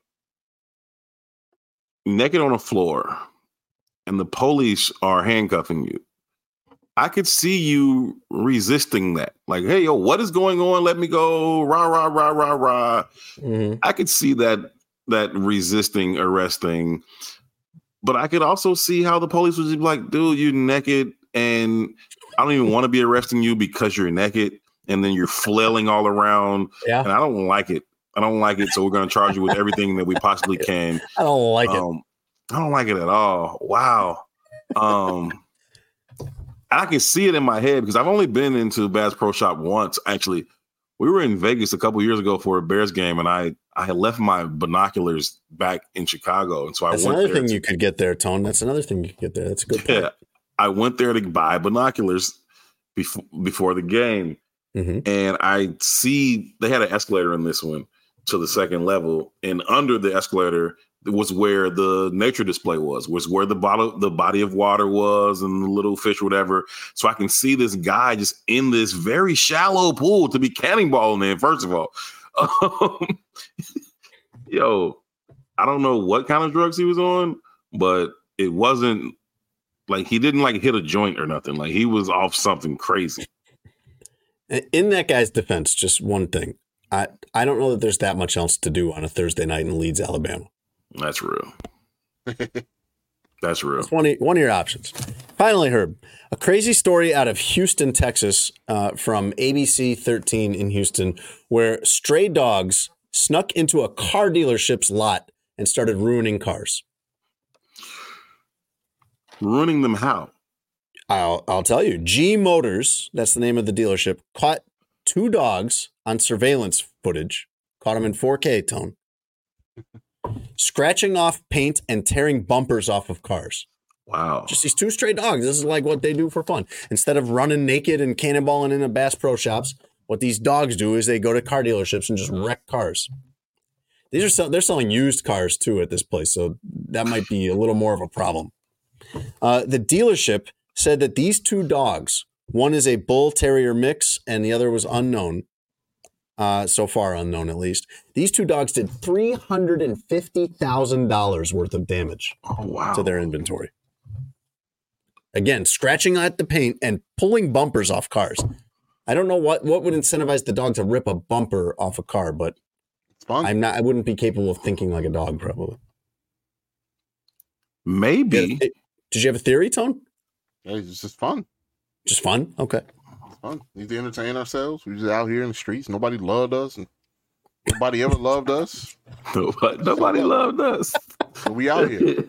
naked on a floor and the police are handcuffing you, I could see you resisting that. Like, hey, yo, what is going on? Let me go. Rah, rah, rah, rah, rah. Mm-hmm. I could see that resisting arrest thing. But I could also see how the police would just be like, dude, you're naked and I don't even want to be arresting you because you're naked. And then you're flailing all around. Yeah. And I don't like it. So we're going to charge you with everything that we possibly can. I don't like it. I don't like it at all. Wow. I can see it in my head because I've only been into Bass Pro Shop once. Actually, we were in Vegas a couple years ago for a Bears game, and I had left my binoculars back in Chicago, and so That's another thing you could get there, Tone. That's another thing you could get there. That's a good point. Yeah, I went there to buy binoculars before the game, and I see they had an escalator in this one to the second level, and under the escalator was where the nature display was where the body of water was and the little fish, whatever. So I can see this guy just in this very shallow pool to be cannonballing in, first of all. Yo, I don't know what kind of drugs he was on, but it wasn't like he didn't like hit a joint or nothing. Like he was off something crazy. In that guy's defense, just one thing. I don't know that there's that much else to do on a Thursday night in Leeds, Alabama. That's real. That's real. It's one of your options. Finally, Herb, a crazy story out of Houston, Texas, from ABC 13 in Houston, where stray dogs snuck into a car dealership's lot and started ruining cars. Ruining them how? I'll tell you. G Motors, that's the name of the dealership, caught 2 dogs on surveillance footage, caught them in 4K tone, scratching off paint and tearing bumpers off of cars. Wow. Just these 2 stray dogs. This is like what they do for fun. Instead of running naked and cannonballing into Bass Pro Shops, what these dogs do is they go to car dealerships and just wreck cars. They're selling used cars too at this place, so that might be a little more of a problem. The dealership said that these 2 dogs, one is a bull terrier mix and the other was unknown, so far unknown at least. These 2 dogs did $350,000 worth of damage to their inventory. Again, scratching at the paint and pulling bumpers off cars. I don't know what would incentivize the dog to rip a bumper off a car, but it's fun. I wouldn't be capable of thinking like a dog, probably. Maybe. Did you have a theory, Tone? Yeah, it's just fun. Just fun? Okay. It's fun. We need to entertain ourselves. We're just out here in the streets. Nobody loved us. And nobody ever loved us. Nobody loved us. So we out here.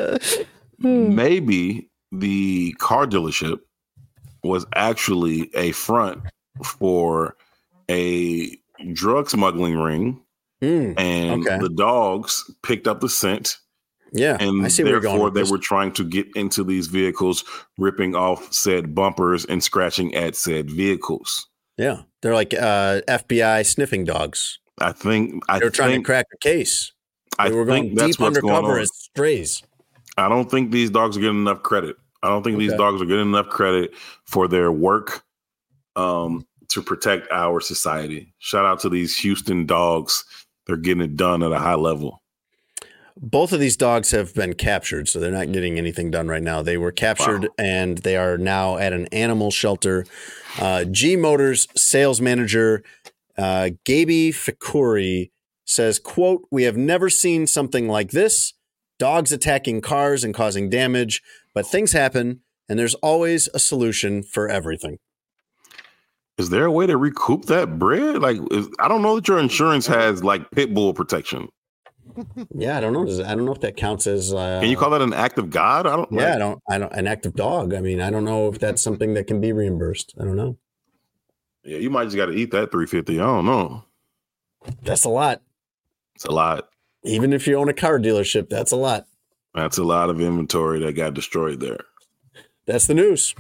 Maybe the car dealership was actually a front for a drug smuggling ring. And the dogs picked up the scent. Yeah, and therefore they were trying to get into these vehicles, ripping off said bumpers and scratching at said vehicles. Yeah, they're like FBI sniffing dogs. I think they were trying to crack a case. They were going deep undercover as strays. I don't think these dogs are getting enough credit. I don't think these dogs are getting enough credit for their work to protect our society. Shout out to these Houston dogs. They're getting it done at a high level. Both of these dogs have been captured, so they're not getting anything done right now. They were captured and they are now at an animal shelter. G Motors sales manager Gaby Fikuri says, quote, "We have never seen something like this. Dogs attacking cars and causing damage, but things happen and there's always a solution for everything." Is there a way to recoup that bread? Like, I don't know that your insurance has like pit bull protection. Yeah, I don't know. I don't know if that counts as. Can you call that an act of God? I don't. An act of dog. I mean, I don't know if that's something that can be reimbursed. I don't know. Yeah, you might just got to eat that $350. I don't know. That's a lot. It's a lot. Even if you own a car dealership, that's a lot. That's a lot of inventory that got destroyed there. That's the news.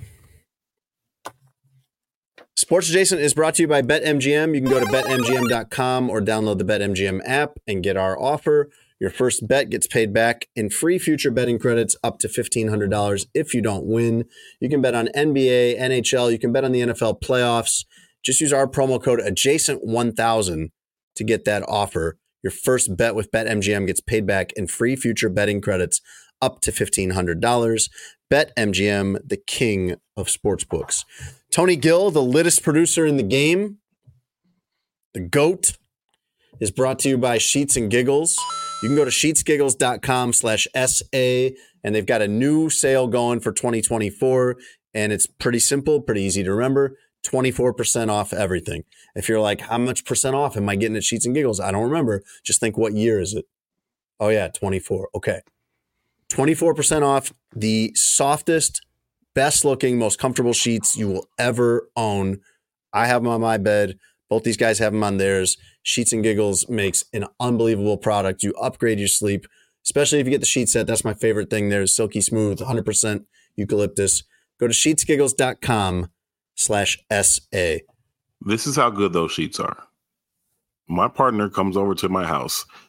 Sports Adjacent is brought to you by BetMGM. You can go to BetMGM.com or download the BetMGM app and get our offer. Your first bet gets paid back in free future betting credits up to $1,500 if you don't win. You can bet on NBA, NHL. You can bet on the NFL playoffs. Just use our promo code Adjacent1000 to get that offer. Your first bet with BetMGM gets paid back in free future betting credits up to $1,500. BetMGM, the king of sportsbooks. Tony Gill, the littest producer in the game, the GOAT, is brought to you by Sheets and Giggles. You can go to sheetsgiggles.com/SA, and they've got a new sale going for 2024, and it's pretty simple, pretty easy to remember. 24% off everything. If you're like, how much percent off am I getting at Sheets and Giggles? I don't remember. Just think, what year is it? Oh, yeah, 24. Okay. 24% off the softest, best looking, most comfortable sheets you will ever own. I have them on my bed. Both these guys have them on theirs. Sheets and Giggles makes an unbelievable product. You upgrade your sleep, especially if you get the sheet set. That's my favorite thing. There's silky smooth, 100% eucalyptus. Go to sheetsgiggles.com/SA. This is how good those sheets are. My partner comes over to my house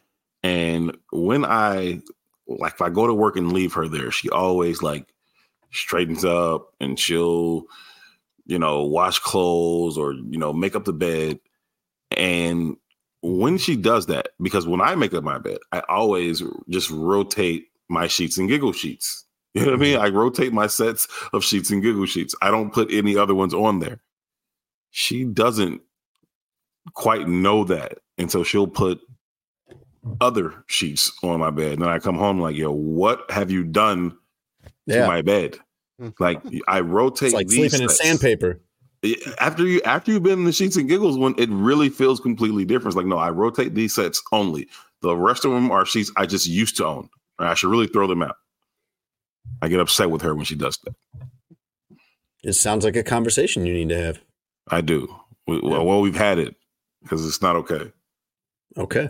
And when if I go to work and leave her there, she always like straightens up and she'll, wash clothes or, make up the bed. And when she does that, because when I make up my bed, I always just rotate my sheets and giggle sheets. You know what I mean? I rotate my sets of sheets and giggle sheets. I don't put any other ones on there. She doesn't quite know that. And so she'll put other sheets on my bed. And then I come home like, yo, what have you done to my bed? Like I rotate. It's like sleeping in sandpaper. After you've been in the sheets and giggles, when it really feels completely different. It's like, no, I rotate these sets only. The rest of them are sheets I just used to own. I should really throw them out. I get upset with her when she does that. It sounds like a conversation you need to have. I do. We've had it because it's not okay. Okay.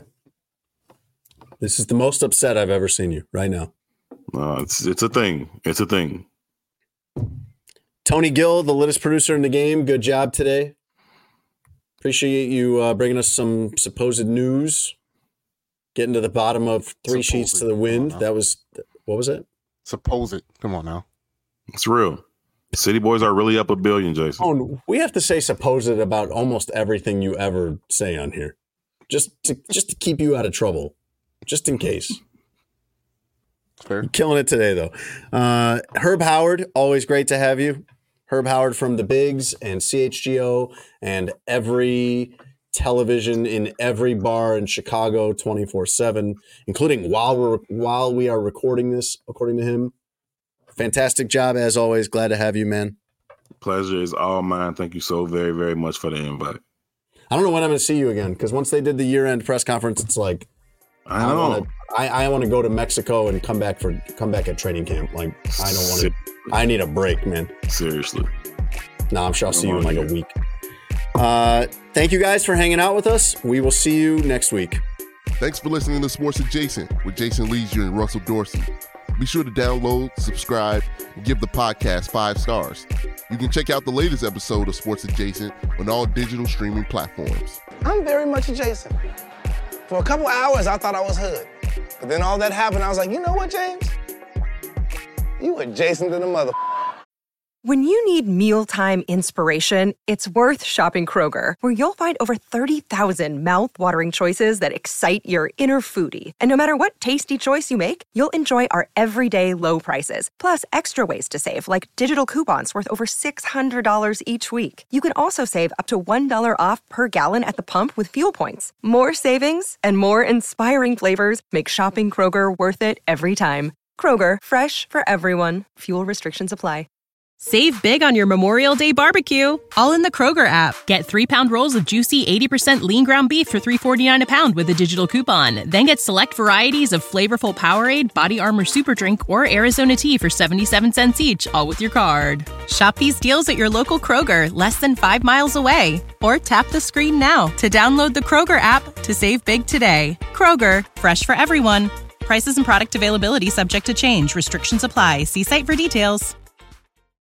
This is the most upset I've ever seen you right now. It's a thing. It's a thing. Tony Gill, the latest producer in the game. Good job today. Appreciate you bringing us some supposed news. Getting to the bottom of three sheets to the wind. That was, what was it? Supposed. Come on now. It's real. City Boys are really up $1 billion, Jason. Oh, we have to say supposed about almost everything you ever say on here. Just to keep you out of trouble. Just in case. Fair. You're killing it today, though. Herb Howard, always great to have you. Herb Howard from the Bigs and CHGO and every television in every bar in Chicago 24/7, including while we are recording this, according to him. Fantastic job, as always. Glad to have you, man. Pleasure is all mine. Thank you so very, very much for the invite. I don't know when I'm going to see you again, because once they did the year-end press conference, it's like I know. I want to go to Mexico and come back at training camp. Like I don't want to. I need a break, man. Seriously. No, I'm sure I'll see you in like a week. Thank you guys for hanging out with us. We will see you next week. Thanks for listening to Sports Adjacent with Jason Leisure and Russell Dorsey. Be sure to download, subscribe, and give the podcast 5 stars. You can check out the latest episode of Sports Adjacent on all digital streaming platforms. I'm very much adjacent. For a couple hours, I thought I was hood. But then all that happened, I was like, you know what, James? You adjacent to the mother. When you need mealtime inspiration, it's worth shopping Kroger, where you'll find over 30,000 mouth-watering choices that excite your inner foodie. And no matter what tasty choice you make, you'll enjoy our everyday low prices, plus extra ways to save, like digital coupons worth over $600 each week. You can also save up to $1 off per gallon at the pump with fuel points. More savings and more inspiring flavors make shopping Kroger worth it every time. Kroger, fresh for everyone. Fuel restrictions apply. Save big on your Memorial Day barbecue, all in the Kroger app. Get 3-pound rolls of juicy 80% lean ground beef for $3.49 a pound with a digital coupon. Then get select varieties of flavorful Powerade, Body Armor Super Drink, or Arizona tea for 77 cents each, all with your card. Shop these deals at your local Kroger, less than 5 miles away. Or tap the screen now to download the Kroger app to save big today. Kroger, fresh for everyone. Prices and product availability subject to change. Restrictions apply. See site for details.